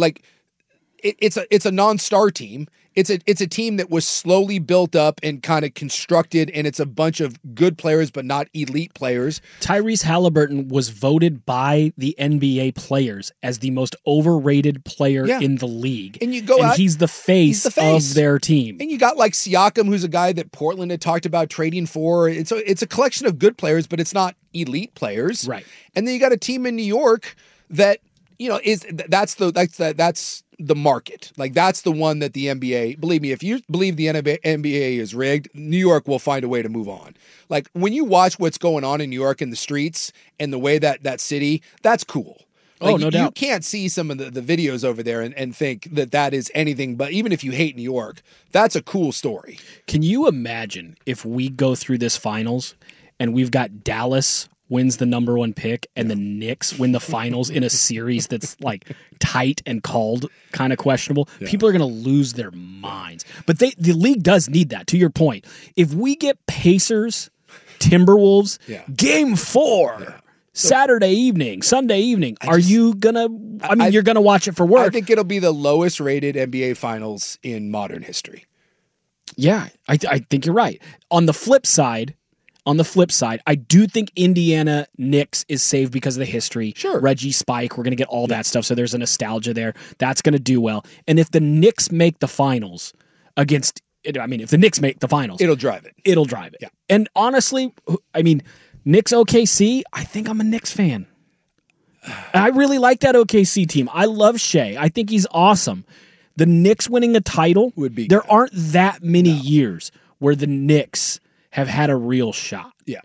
Speaker 10: it's a non-star team. It's a team that was slowly built up and kind of constructed, and it's a bunch of good players, but not elite players.
Speaker 12: Tyrese Halliburton was voted by the NBA players as the most overrated player in the league.
Speaker 10: And
Speaker 12: he's the face of their team.
Speaker 10: And you got like Siakam, who's a guy that Portland had talked about trading for. It's a collection of good players, but it's not elite players.
Speaker 12: Right.
Speaker 10: And then you got a team in New York that, that's the market. Like, that's the one that the NBA, believe me, if you believe the NBA is rigged, New York will find a way to move on. Like, when you watch what's going on in New York in the streets and the way that city, that's cool. Like,
Speaker 12: no doubt.
Speaker 10: You can't see some of the videos over there and think that is anything, but even if you hate New York, that's a cool story.
Speaker 12: Can you imagine if we go through this finals and we've got Dallas wins the number 1 pick and the Knicks win the finals in a series that's like tight and called kind of questionable? Yeah. People are going to lose their minds. But the league does need that, to your point. If we get Pacers, Timberwolves, game 4, Saturday evening, Sunday evening, you're going to watch it for work.
Speaker 10: I think it'll be the lowest rated NBA finals in modern history.
Speaker 12: Yeah, I think you're right. On the flip side, I do think Indiana Knicks is saved because of the history.
Speaker 10: Sure.
Speaker 12: Reggie, Spike, we're going to get all that stuff, so there's a nostalgia there. That's going to do well. And if the Knicks make the finals if the Knicks make the finals,
Speaker 10: it'll drive it.
Speaker 12: Yeah. And honestly, Knicks OKC, I think I'm a Knicks fan. I really like that OKC team. I love Shea. I think he's awesome. The Knicks winning a title
Speaker 10: would be.
Speaker 12: There aren't that many years where the Knicks have had a real shot.
Speaker 10: Yeah.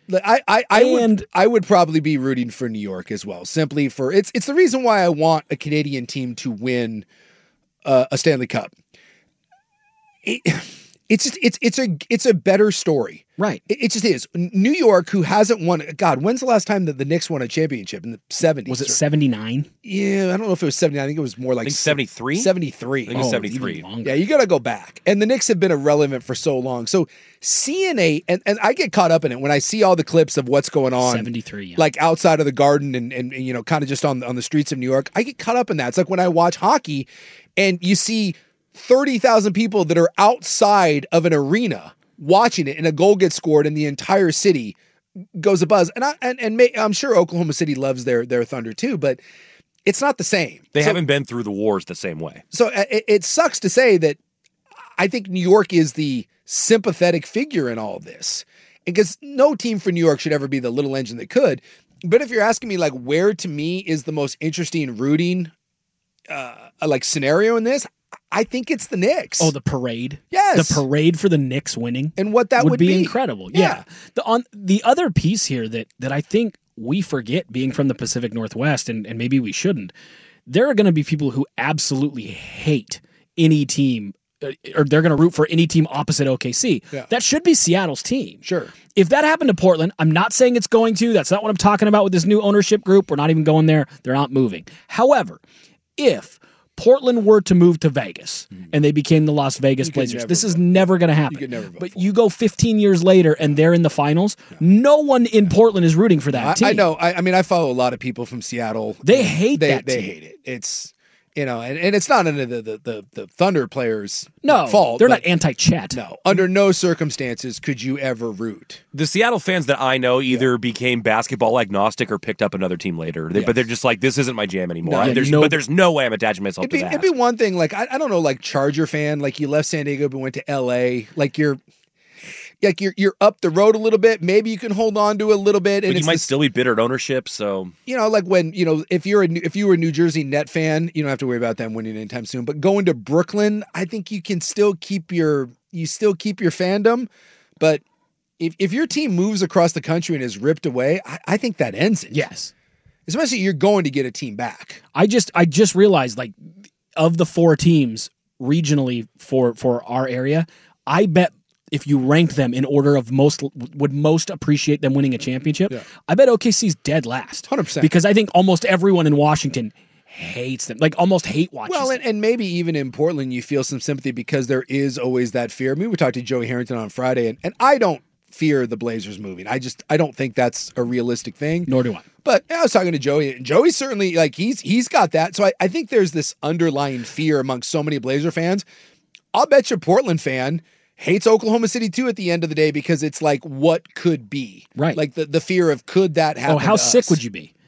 Speaker 10: I would probably be rooting for New York as well, simply for it's the reason why I want a Canadian team to win a Stanley Cup. It's a better story.
Speaker 12: Right.
Speaker 10: It just is. New York, who hasn't won, God, when's the last time that the Knicks won a championship? In the 70s.
Speaker 12: Was it 79?
Speaker 10: Yeah, I don't know if it was 79. I think it was more like
Speaker 11: 73?
Speaker 10: 73.
Speaker 11: I think it was 73.
Speaker 10: Yeah, you got to go back. And the Knicks have been irrelevant for so long. So seeing and I get caught up in it when I see all the clips of what's going on.
Speaker 12: 73, yeah.
Speaker 10: Like outside of the Garden and kind of just on the streets of New York. I get caught up in that. It's like when I watch hockey and you see 30,000 people that are outside of an arena watching it, and a goal gets scored, and the entire city goes abuzz. And I'm sure Oklahoma City loves their Thunder too, but it's not the same.
Speaker 11: They haven't been through the wars the same way.
Speaker 10: So it sucks to say that. I think New York is the sympathetic figure in all of this, because no team for New York should ever be the little engine that could. But if you're asking me, like, where to me is the most interesting rooting scenario in this, I think it's the Knicks.
Speaker 12: Oh, the parade.
Speaker 10: Yes.
Speaker 12: The parade for the Knicks winning.
Speaker 10: And what that would
Speaker 12: be incredible. Yeah. The other piece here that I think we forget, being from the Pacific Northwest, and maybe we shouldn't, there are going to be people who absolutely hate any team, or they're going to root for any team opposite OKC.
Speaker 10: Yeah.
Speaker 12: That should be Seattle's team.
Speaker 10: Sure.
Speaker 12: If that happened to Portland, I'm not saying it's going to. That's not what I'm talking about with this new ownership group. We're not even going there. They're not moving. However, if Portland were to move to Vegas and they became the Las Vegas Blazers, this is never going to happen.
Speaker 10: You could never vote
Speaker 12: but you go 15 years later and they're in the finals, no one in Portland is rooting for that team.
Speaker 10: I know. I mean, I follow a lot of people from Seattle.
Speaker 12: They hate that team.
Speaker 10: They hate it. It's, and it's not under the Thunder players'
Speaker 12: fault.
Speaker 10: No,
Speaker 12: they're not anti-Chet.
Speaker 10: No. Under no circumstances could you ever root.
Speaker 11: The Seattle fans that I know either became basketball agnostic or picked up another team later. But they're just like, this isn't my jam anymore. But there's no way I'm attaching myself to that.
Speaker 10: It'd be one thing, like, I don't know, like Charger fan, like you left San Diego but went to LA, like you're up the road a little bit. Maybe you can hold on to a little bit, and
Speaker 11: you might still be bitter at ownership. So
Speaker 10: like when if you were a New Jersey Net fan, you don't have to worry about them winning anytime soon. But going to Brooklyn, I think you can still keep your fandom. But if your team moves across the country and is ripped away, I think that ends it.
Speaker 12: Yes,
Speaker 10: especially you're going to get a team back.
Speaker 12: I just realized, like, of the 4 teams regionally for our area, I bet, if you ranked them in order of most appreciate them winning a championship, I bet OKC's dead last.
Speaker 10: 100%.
Speaker 12: Because I think almost everyone in Washington hates them, like almost hate watching them.
Speaker 10: And maybe even in Portland you feel some sympathy because there is always that fear. I mean, we talked to Joey Harrington on Friday, and I don't fear the Blazers moving. I don't think that's a realistic thing.
Speaker 12: Nor do I.
Speaker 10: But I was talking to Joey, and Joey certainly, like, he's got that. So I think there's this underlying fear among so many Blazer fans. I'll bet you a Portland fan hates Oklahoma City too at the end of the day, because it's like, what could be?
Speaker 12: Right.
Speaker 10: Like the fear of, could that happen?
Speaker 12: Oh, how sick would you be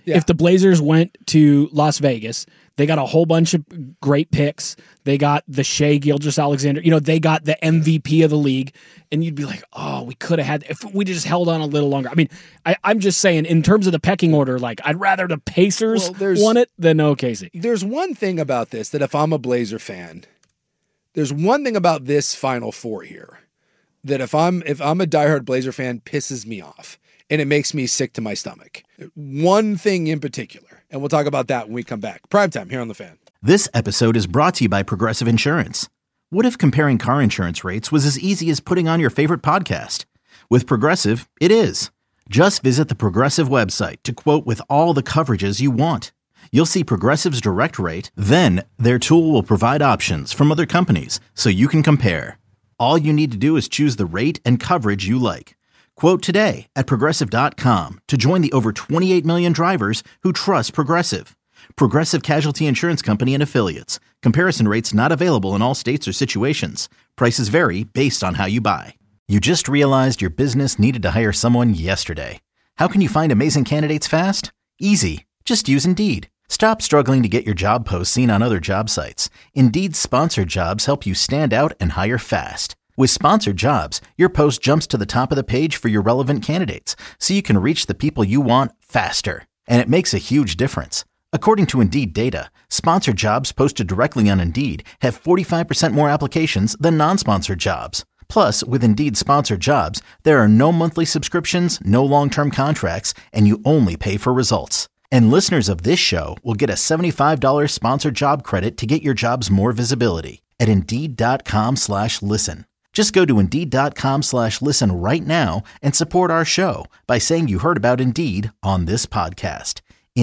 Speaker 12: If the Blazers went to Las Vegas, they got a whole bunch of great picks. They got the Shai Gilgeous-Alexander. They got the MVP of the league. And you'd be like, oh, we could have had, if we just held on a little longer. I mean, I'm just saying, in terms of the pecking order, like, I'd rather the Pacers won it than OKC.
Speaker 10: There's one thing about this that if I'm a Blazer fan, there's one thing about this Final Four here that if I'm a diehard Blazer fan, pisses me off. And it makes me sick to my stomach. One thing in particular, and we'll talk about that when we come back. Primetime here on The Fan.
Speaker 1: This episode is brought to you by Progressive Insurance. What if comparing car insurance rates was as easy as putting on your favorite podcast? With Progressive, it is. Just visit the Progressive website to quote with all the coverages you want. You'll see Progressive's direct rate, then their tool will provide options from other companies so you can compare. All you need to do is choose the rate and coverage you like. Quote today at Progressive.com to join the over 28 million drivers who trust Progressive. Progressive Casualty Insurance Company and Affiliates. Comparison rates not available in all states or situations. Prices vary based on how you buy. You just realized your business needed to hire someone yesterday. How can you find amazing candidates fast? Easy. Just use Indeed. Stop struggling to get your job posts seen on other job sites. Indeed's sponsored jobs help you stand out and hire fast. With sponsored jobs, your post jumps to the top of the page for your relevant candidates, so you can reach the people you want faster. And it makes a huge difference. According to Indeed data, sponsored jobs posted directly on Indeed have 45% more applications than non-sponsored jobs. Plus, with Indeed sponsored jobs, there are no monthly subscriptions, no long-term contracts, and you only pay for results. And listeners of this show will get a $75 sponsored job credit to get your jobs more visibility at Indeed.com/listen. Just go to Indeed.com/listen right now and support our show by saying you heard about Indeed on this podcast.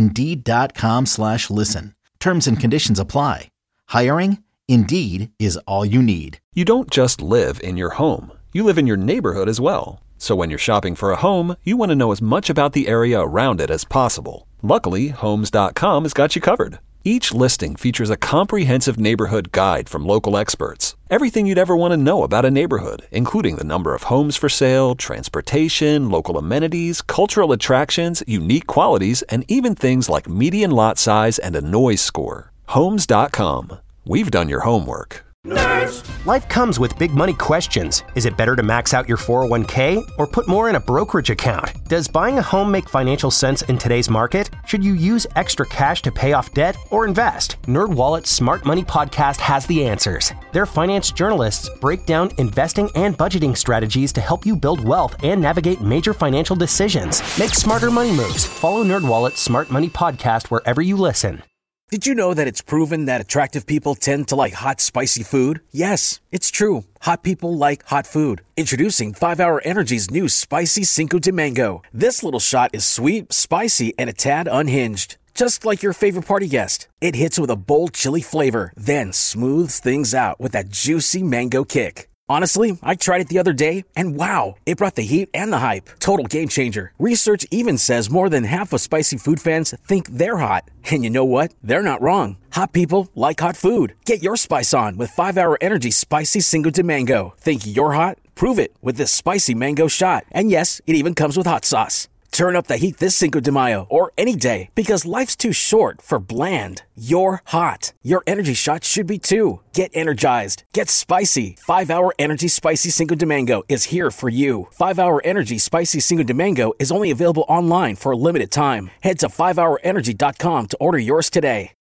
Speaker 1: Indeed.com/listen. Terms and conditions apply. Hiring? Indeed is all you need.
Speaker 2: You don't just live in your home. You live in your neighborhood as well. So when you're shopping for a home, you want to know as much about the area around it as possible. Luckily, Homes.com has got you covered. Each listing features a comprehensive neighborhood guide from local experts. Everything you'd ever want to know about a neighborhood, including the number of homes for sale, transportation, local amenities, cultural attractions, unique qualities, and even things like median lot size and a noise score. Homes.com. We've done your homework.
Speaker 3: Nerds! Life comes with big money questions. Is it better to max out your 401k or put more in a brokerage account? Does buying a home make financial sense in today's market? Should you use extra cash to pay off debt or invest? NerdWallet's Smart Money Podcast has the answers. Their finance journalists break down investing and budgeting strategies to help you build wealth and navigate major financial decisions. Make smarter money moves. Follow NerdWallet's Smart Money Podcast wherever you listen.
Speaker 14: Did you know that it's proven that attractive people tend to like hot, spicy food? Yes, it's true. Hot people like hot food. Introducing 5-Hour Energy's new Spicy Cinco de Mango. This little shot is sweet, spicy, and a tad unhinged. Just like your favorite party guest. It hits with a bold chili flavor, then smooths things out with that juicy mango kick. Honestly, I tried it the other day, and wow, it brought the heat and the hype. Total game changer. Research even says more than half of spicy food fans think they're hot. And you know what? They're not wrong. Hot people like hot food. Get your spice on with 5-Hour Energy Spicy Cinco de Mango. Think you're hot? Prove it with this spicy mango shot. And yes, it even comes with hot sauce. Turn up the heat this Cinco de Mayo or any day because life's too short for bland. You're hot. Your energy shot should be too. Get energized. Get spicy. 5-Hour Energy Spicy Cinco de Mango is here for you. 5-Hour Energy Spicy Cinco de Mango is only available online for a limited time. Head to 5hourenergy.com to order yours today.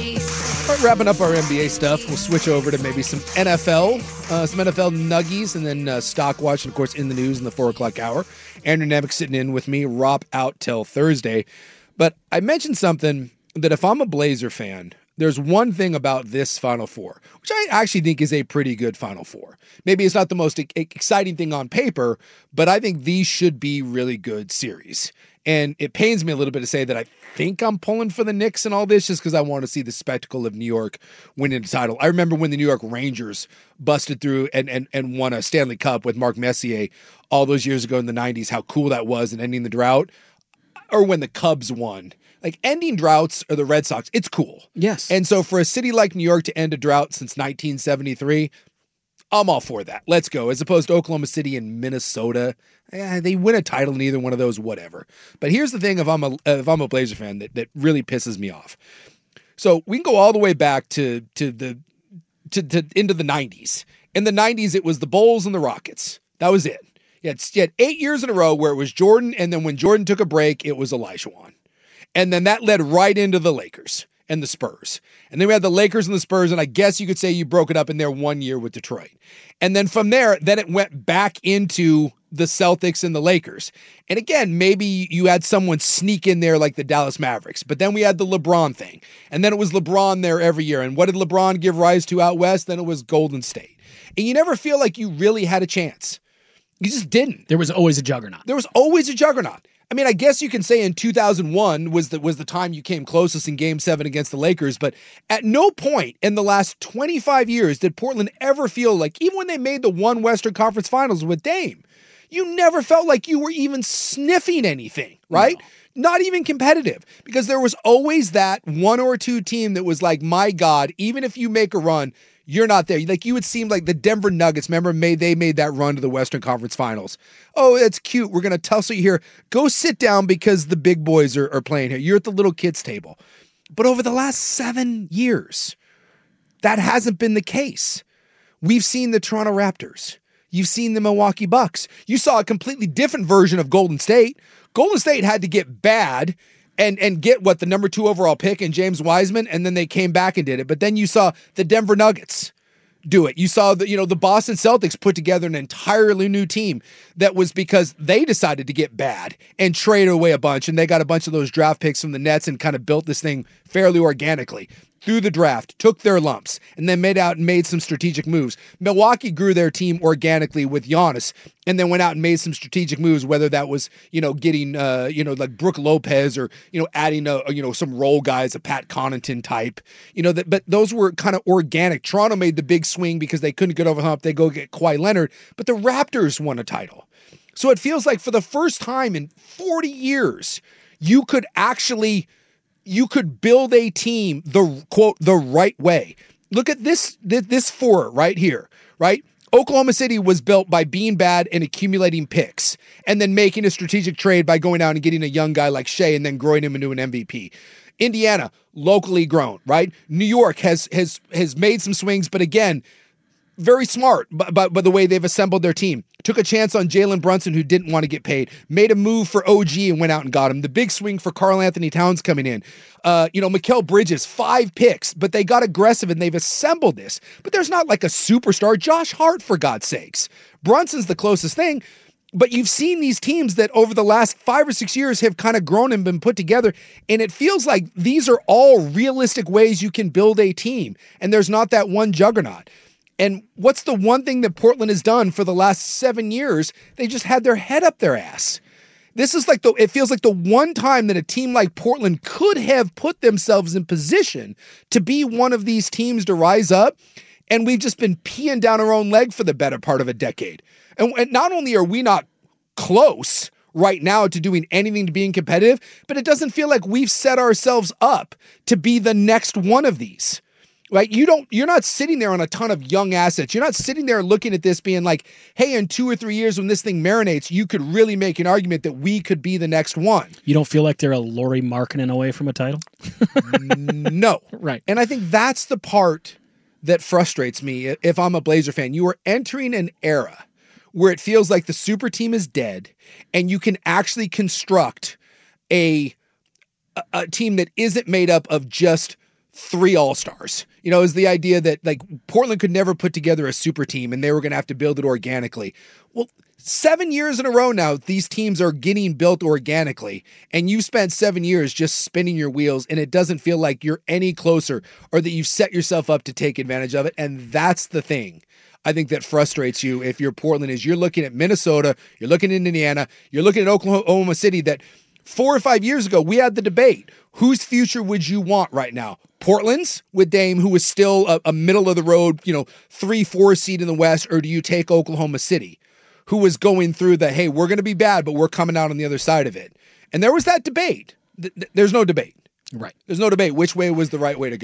Speaker 10: All right, wrapping up our NBA stuff, we'll switch over to maybe some NFL nuggies, and then stock watch, and of course in the news in the 4 o'clock hour. Andrew Nemec sitting in with me, Rob out till Thursday. But I mentioned something that if I'm a Blazer fan, there's one thing about this Final Four, which I actually think is a pretty good Final Four. Maybe it's not the most exciting thing on paper, but I think these should be really good series. And it pains me a little bit to say that I think I'm pulling for the Knicks and all this just because I want to see the spectacle of New York winning the title. I remember when the New York Rangers busted through and won a Stanley Cup with Mark Messier all those years ago in the 90s, how cool that was and ending the drought. Or when the Cubs won. Like, ending droughts or the Red Sox, it's cool.
Speaker 12: Yes.
Speaker 10: And so for a city like New York to end a drought since 1973, I'm all for that. Let's go. As opposed to Oklahoma City and Minnesota. They win a title in either one of those, whatever. But here's the thing, if I'm a Blazer fan, that really pisses me off. So we can go all the way back to into the 90s. In the 90s, it was the Bulls and the Rockets. That was it. You had 8 years in a row where it was Jordan, and then when Jordan took a break, it was Olajuwon. And then that led right into the Lakers and the Spurs. And then we had the Lakers and the Spurs, and I guess you could say you broke it up in there 1 year with Detroit. And then from there, then it went back into the Celtics and the Lakers. And again, maybe you had someone sneak in there like the Dallas Mavericks, but then we had the LeBron thing. And then it was LeBron there every year. And what did LeBron give rise to out west? Then it was Golden State. And you never feel like you really had a chance. You just didn't.
Speaker 12: There was always a juggernaut.
Speaker 10: There was always a juggernaut. I mean, I guess you can say in 2001 was the time you came closest in Game 7 against the Lakers, but at no point in the last 25 years did Portland ever feel like, even when they made the one Western Conference Finals with Dame, you never felt like you were even sniffing anything, right? No. Not even competitive, because there was always that one or two team that was like, my God, even if you make a run, you're not there. Like, you would seem like the Denver Nuggets, remember, they made that run to the Western Conference Finals. Oh, that's cute. We're going to tussle you here. Go sit down because the big boys are playing here. You're at the little kids table. But over the last 7 years, that hasn't been the case. We've seen the Toronto Raptors. You've seen the Milwaukee Bucks. You saw a completely different version of Golden State. Golden State had to get bad and get the number 2 overall pick in James Wiseman, and then they came back and did it. But then you saw the Denver Nuggets do it. You saw the Boston Celtics put together an entirely new team that was because they decided to get bad and trade away a bunch, and they got a bunch of those draft picks from the Nets and kind of built this thing fairly organically through the draft, took their lumps, and then made some strategic moves. Milwaukee grew their team organically with Giannis, and then went out and made some strategic moves, whether that was, getting, like Brook Lopez or, adding, some role guys, a Pat Connaughton type, but those were kind of organic. Toronto made the big swing because they couldn't get over the hump. They go get Kawhi Leonard, but the Raptors won a title. So it feels like for the first time in 40 years, you could build a team the right way. Look at this four right here, right? Oklahoma City was built by being bad and accumulating picks and then making a strategic trade by going out and getting a young guy like Shea and then growing him into an MVP. Indiana, locally grown, right? New York has made some swings, but again, very smart by the way they've assembled their team. Took a chance on Jalen Brunson, who didn't want to get paid. Made a move for OG and went out and got him. The big swing for Karl Anthony Towns coming in. Mikal Bridges, 5 picks, but they got aggressive and they've assembled this. But there's not like a superstar. Josh Hart, for God's sakes. Brunson's the closest thing. But you've seen these teams that over the last 5 or 6 years have kind of grown and been put together. And it feels like these are all realistic ways you can build a team. And there's not that one juggernaut. And what's the one thing that Portland has done for the last 7 years? They just had their head up their ass. This is like it feels like the one time that a team like Portland could have put themselves in position to be one of these teams to rise up. And we've just been peeing down our own leg for the better part of a decade. And not only are we not close right now to doing anything to being competitive, but it doesn't feel like we've set ourselves up to be the next one of these. Right? You're not sitting there on a ton of young assets. You're not sitting there looking at this being like, hey, in 2 or 3 years when this thing marinates, you could really make an argument that we could be the next one.
Speaker 12: You don't feel like they're a Lauri Markkanen away from a title?
Speaker 10: No.
Speaker 12: Right.
Speaker 10: And I think that's the part that frustrates me if I'm a Blazer fan. You are entering an era where it feels like the super team is dead and you can actually construct a team that isn't made up of just 3 all-stars. Is the idea that like Portland could never put together a super team and they were going to have to build it organically. Well, 7 years in a row now, these teams are getting built organically, and you've spent 7 years just spinning your wheels, and it doesn't feel like you're any closer or that you've set yourself up to take advantage of it. And that's the thing I think that frustrates you if you're Portland, is you're looking at Minnesota, you're looking at Indiana, you're looking at Oklahoma City, that 4 or 5 years ago, we had the debate. Whose future would you want right now? Portland's with Dame, who is still a middle-of-the-road, 3-4 seed in the West, or do you take Oklahoma City, who was going through the, hey, we're going to be bad, but we're coming out on the other side of it? And there was that debate. There's no debate.
Speaker 12: Right.
Speaker 10: There's no debate which way was the right way to go.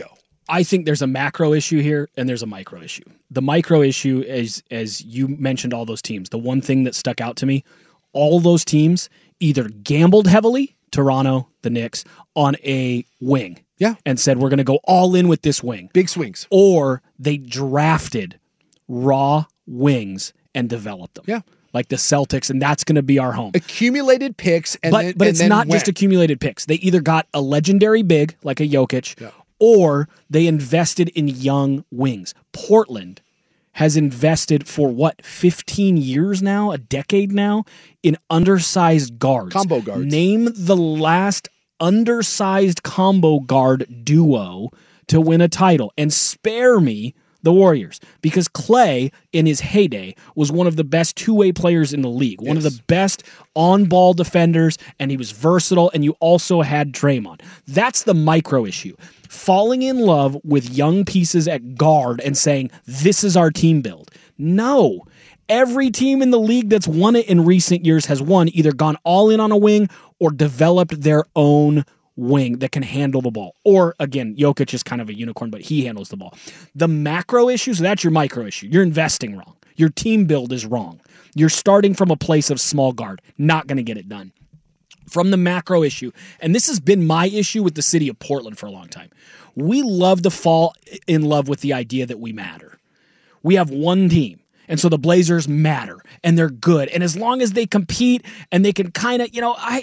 Speaker 12: I think there's a macro issue here and there's a micro issue. The micro issue is, as you mentioned, all those teams. The one thing that stuck out to me, all those teams either gambled heavily, Toronto, the Knicks, on a wing.
Speaker 10: Yeah.
Speaker 12: And said, we're going to go all in with this wing.
Speaker 10: Big swings.
Speaker 12: Or they drafted raw wings and developed them.
Speaker 10: Yeah.
Speaker 12: Like the Celtics, and that's going to be our home.
Speaker 10: Accumulated picks.
Speaker 12: But it's not just accumulated picks. They either got a legendary big, like a Jokic, or they invested in young wings. Portland has invested for 15 years now, a decade now, in undersized guards.
Speaker 10: Combo guards.
Speaker 12: Name the last undersized combo guard duo to win a title. And spare me the Warriors, because Klay, in his heyday, was one of the best two-way players in the league, one of the best on-ball defenders, and he was versatile, and you also had Draymond. That's the micro issue. Falling in love with young pieces at guard and saying, this is our team build. No. Every team in the league that's won it in recent years has either gone all in on a wing or developed their own wing that can handle the ball. Or, again, Jokic is kind of a unicorn, but he handles the ball. The macro issue, so that's your micro issue. You're investing wrong. Your team build is wrong. You're starting from a place of small guard. Not going to get it done. From the macro issue, and this has been my issue with the city of Portland for a long time, we love to fall in love with the idea that we matter. We have one team. And so the Blazers matter, and they're good. And as long as they compete and they can kind of,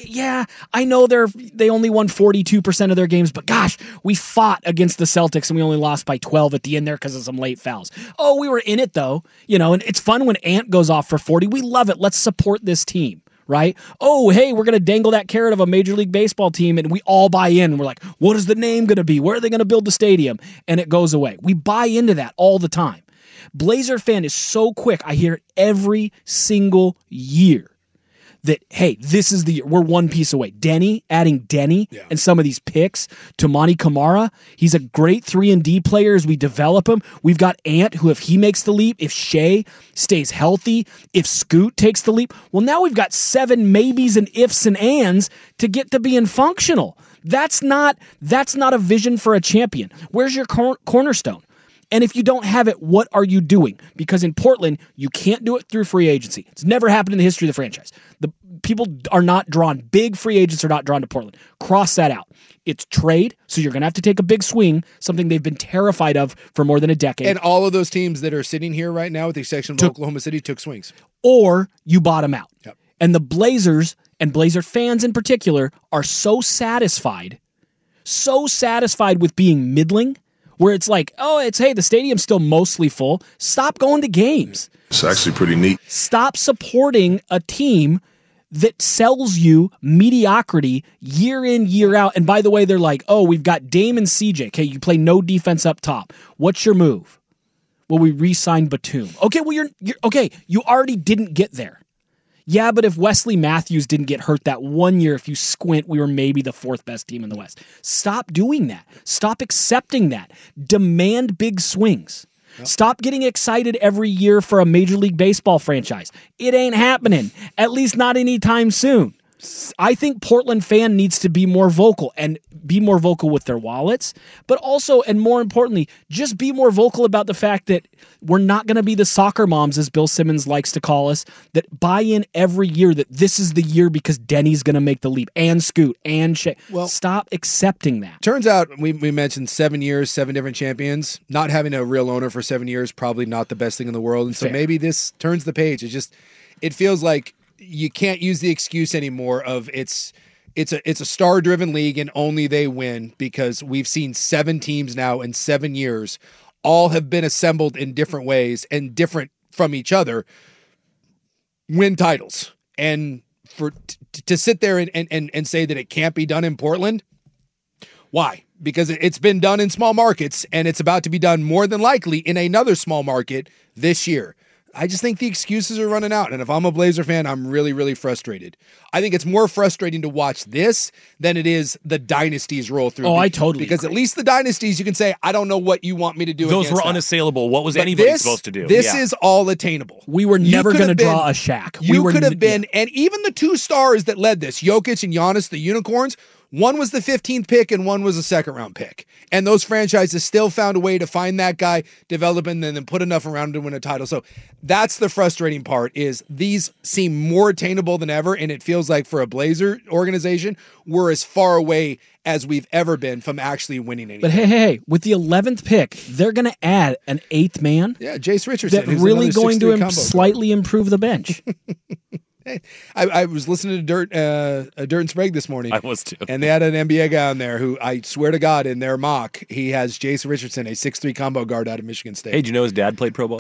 Speaker 12: I know they only won 42% of their games, but gosh, we fought against the Celtics and we only lost by 12 at the end there because of some late fouls. Oh, we were in it though, and it's fun when Ant goes off for 40. We love it. Let's support this team. Right? Oh, hey, we're going to dangle that carrot of a Major League Baseball team, and we all buy in. We're like, what is the name going to be? Where are they going to build the stadium? And it goes away. We buy into that all the time. Blazer fan is so quick. I hear it every single year that, hey, this is the year. We're one piece away. Adding Denny and some of these picks to Monty Kamara. He's a great 3-and-D player as we develop him. We've got Ant, who if he makes the leap, if Shea stays healthy, if Scoot takes the leap, well, now we've got 7 maybes and ifs and ands to get to being functional. That's not a vision for a champion. Where's your cornerstone? And if you don't have it, what are you doing? Because in Portland, you can't do it through free agency. It's never happened in the history of the franchise. The people are not drawn. Big free agents are not drawn to Portland. Cross that out. It's trade, so you're going to have to take a big swing, something they've been terrified of for more than a decade.
Speaker 10: And all of those teams that are sitting here right now, with the exception of Oklahoma City, took swings.
Speaker 12: Or you bottom out.
Speaker 10: Yep.
Speaker 12: And the Blazers, and Blazer fans in particular, are so satisfied with being middling, where it's like, the stadium's still mostly full. Stop going to games.
Speaker 15: It's actually pretty neat.
Speaker 12: Stop supporting a team that sells you mediocrity year in, year out. And by the way, they're like, we've got Dame and CJ. Okay, you play no defense up top. What's your move? Well, we re-signed Batum. Okay, well, you're okay. You already didn't get there. Yeah, but if Wesley Matthews didn't get hurt that one year, if you squint, we were maybe the 4th best team in the West. Stop doing that. Stop accepting that. Demand big swings. Yep. Stop getting excited every year for a Major League Baseball franchise. It ain't happening, at least not anytime soon. I think Portland fan needs to be more vocal and be more vocal with their wallets, but also, and more importantly, just be more vocal about the fact that we're not going to be the soccer moms, as Bill Simmons likes to call us, that buy in every year that this is the year because Denny's going to make the leap, and Scoot, and Shea. Well, stop accepting that.
Speaker 10: Turns out, we mentioned 7 years, 7 different champions. Not having a real owner for 7 years, probably not the best thing in the world, and so maybe this turns the page. It feels like you can't use the excuse anymore of it's a star-driven league and only they win, because we've seen 7 teams now in 7 years. All have been assembled in different ways and different from each other, win titles. And to sit there and say that it can't be done in Portland, why? Because it's been done in small markets, and it's about to be done more than likely in another small market this year. I just think the excuses are running out. And if I'm a Blazer fan, I'm really, really frustrated. I think it's more frustrating to watch this than it is the dynasties roll through.
Speaker 12: Oh, I totally
Speaker 10: Because
Speaker 12: agree.
Speaker 10: At least the dynasties, you can say, I don't know what you want me to do.
Speaker 11: Those were unassailable. What was anybody supposed to do?
Speaker 10: This is all attainable.
Speaker 12: We were never going to draw a Shaq.
Speaker 10: And even the 2 stars that led this, Jokic and Giannis, the unicorns, One was the 15th pick and one was a second round pick. And those franchises still found a way to find that guy, develop him, and then put enough around him to win a title. So that's the frustrating part, is these seem more attainable than ever. And it feels like for a Blazer organization, we're as far away as we've ever been from actually winning anything.
Speaker 12: But hey, with the 11th pick, they're going to add an 8th man.
Speaker 10: Yeah, Jace Richardson.
Speaker 12: That's really going to slightly improve the bench.
Speaker 10: I was listening to Dirt and Sprague this morning.
Speaker 11: I was too.
Speaker 10: And they had an NBA guy on there who, I swear to God, in their mock, he has Jason Richardson, a 6'3" combo guard out of Michigan State.
Speaker 11: Hey, did you know his dad played pro ball?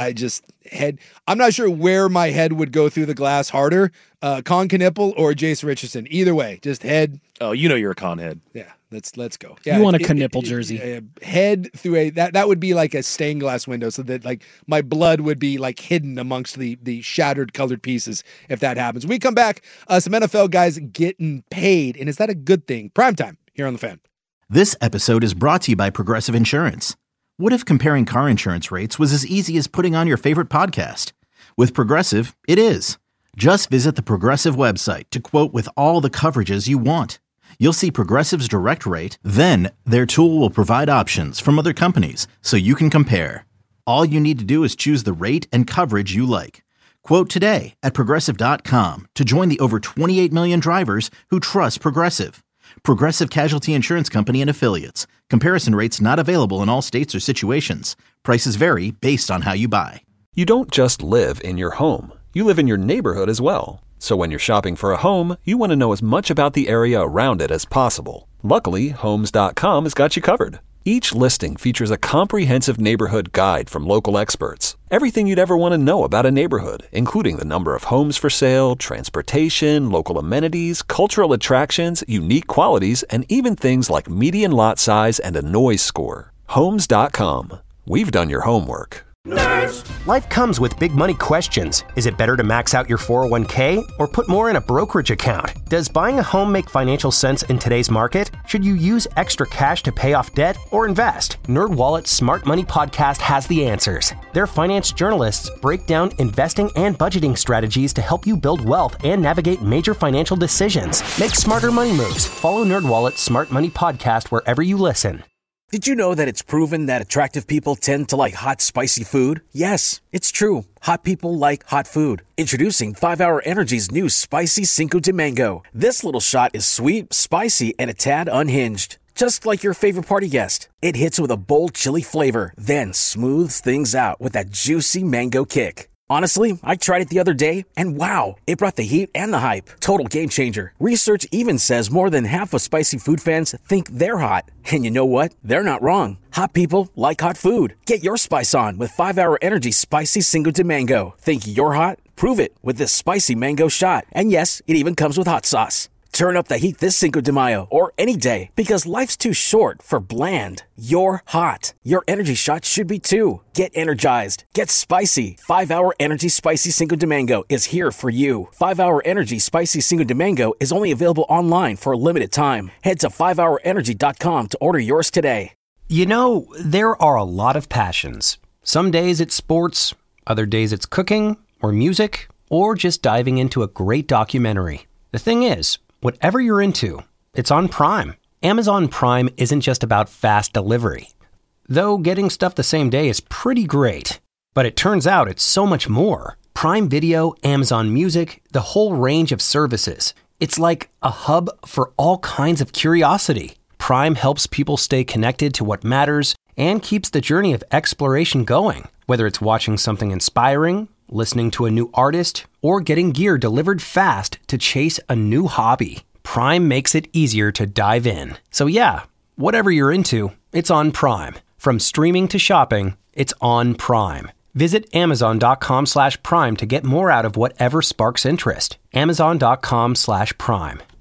Speaker 10: I'm not sure where my head would go through the glass harder, Con Knipple or Jason Richardson. Either way, just head.
Speaker 11: Oh, you know you're a con head.
Speaker 10: Yeah. Let's go. Yeah,
Speaker 12: you want a Knipple jersey.
Speaker 10: Head through that would be like a stained glass window, so that like my blood would be like hidden amongst the shattered colored pieces if that happens. We come back, some NFL guys getting paid, and is that a good thing? Primetime here on The Fan.
Speaker 1: This episode is brought to you by Progressive Insurance. What if comparing car insurance rates was as easy as putting on your favorite podcast? With Progressive, it is. Just visit the Progressive website to quote with all the coverages you want. You'll see Progressive's direct rate, then their tool will provide options from other companies so you can compare. All you need to do is choose the rate and coverage you like. Quote today at Progressive.com to join the over 28 million drivers who trust Progressive. Progressive Casualty Insurance Company and Affiliates. Comparison rates not available in all states or situations. Prices vary based on how you buy.
Speaker 2: You don't just live in your home. You live in your neighborhood as well. So when you're shopping for a home, you want to know as much about the area around it as possible. Luckily, Homes.com has got you covered. Each listing features a comprehensive neighborhood guide from local experts. Everything you'd ever want to know about a neighborhood, including the number of homes for sale, transportation, local amenities, cultural attractions, unique qualities, and even things like median lot size and a noise score. Homes.com. We've done your homework.
Speaker 3: Nerds. Life comes with big money questions. Is it better to max out your 401k or put more in a brokerage account? Does buying a home make financial sense in today's market? Should you use extra cash to pay off debt or invest? NerdWallet's Smart Money Podcast has the answers. Their finance journalists break down investing and budgeting strategies to help you build wealth and navigate major financial decisions. Make smarter money moves. Follow NerdWallet's Smart Money Podcast wherever you listen.
Speaker 14: Did you know that it's proven that attractive people tend to like hot, spicy food? Yes, it's true. Hot people like hot food. Introducing 5-Hour Energy's new Spicy Cinco de Mango. This little shot is sweet, spicy, and a tad unhinged. Just like your favorite party guest. It hits with a bold chili flavor, then smooths things out with that juicy mango kick. Honestly, I tried it the other day, and wow, it brought the heat and the hype. Total game changer. Research even says more than half of spicy food fans think they're hot. And you know what? They're not wrong. Hot people like hot food. Get your spice on with 5-Hour Energy Spicy Cinco de Mango. Think you're hot? Prove it with this spicy mango shot. And yes, it even comes with hot sauce. Turn up the heat this Cinco de Mayo or any day, because life's too short for bland. You're hot. Your energy shot should be too. Get energized. Get spicy. 5-Hour Energy Spicy Cinco de Mango is here for you. 5-Hour Energy Spicy Cinco de Mango is only available online for a limited time. Head to 5hourenergy.com to order yours today.
Speaker 3: You know, there are a lot of passions. Some days it's sports, other days it's cooking or music, or just diving into a great documentary. The thing is, whatever you're into, it's on Prime. Amazon Prime isn't just about fast delivery. Though getting stuff the same day is pretty great. But it turns out it's so much more. Prime Video, Amazon Music, the whole range of services. It's like a hub for all kinds of curiosity. Prime helps people stay connected to what matters and keeps the journey of exploration going. Whether it's watching something inspiring, listening to a new artist, or getting gear delivered fast to chase a new hobby, Prime makes it easier to dive in. So yeah, whatever you're into, it's on Prime. From streaming to shopping, it's on Prime. Visit Amazon.com/Prime to get more out of whatever sparks interest. Amazon.com/Prime.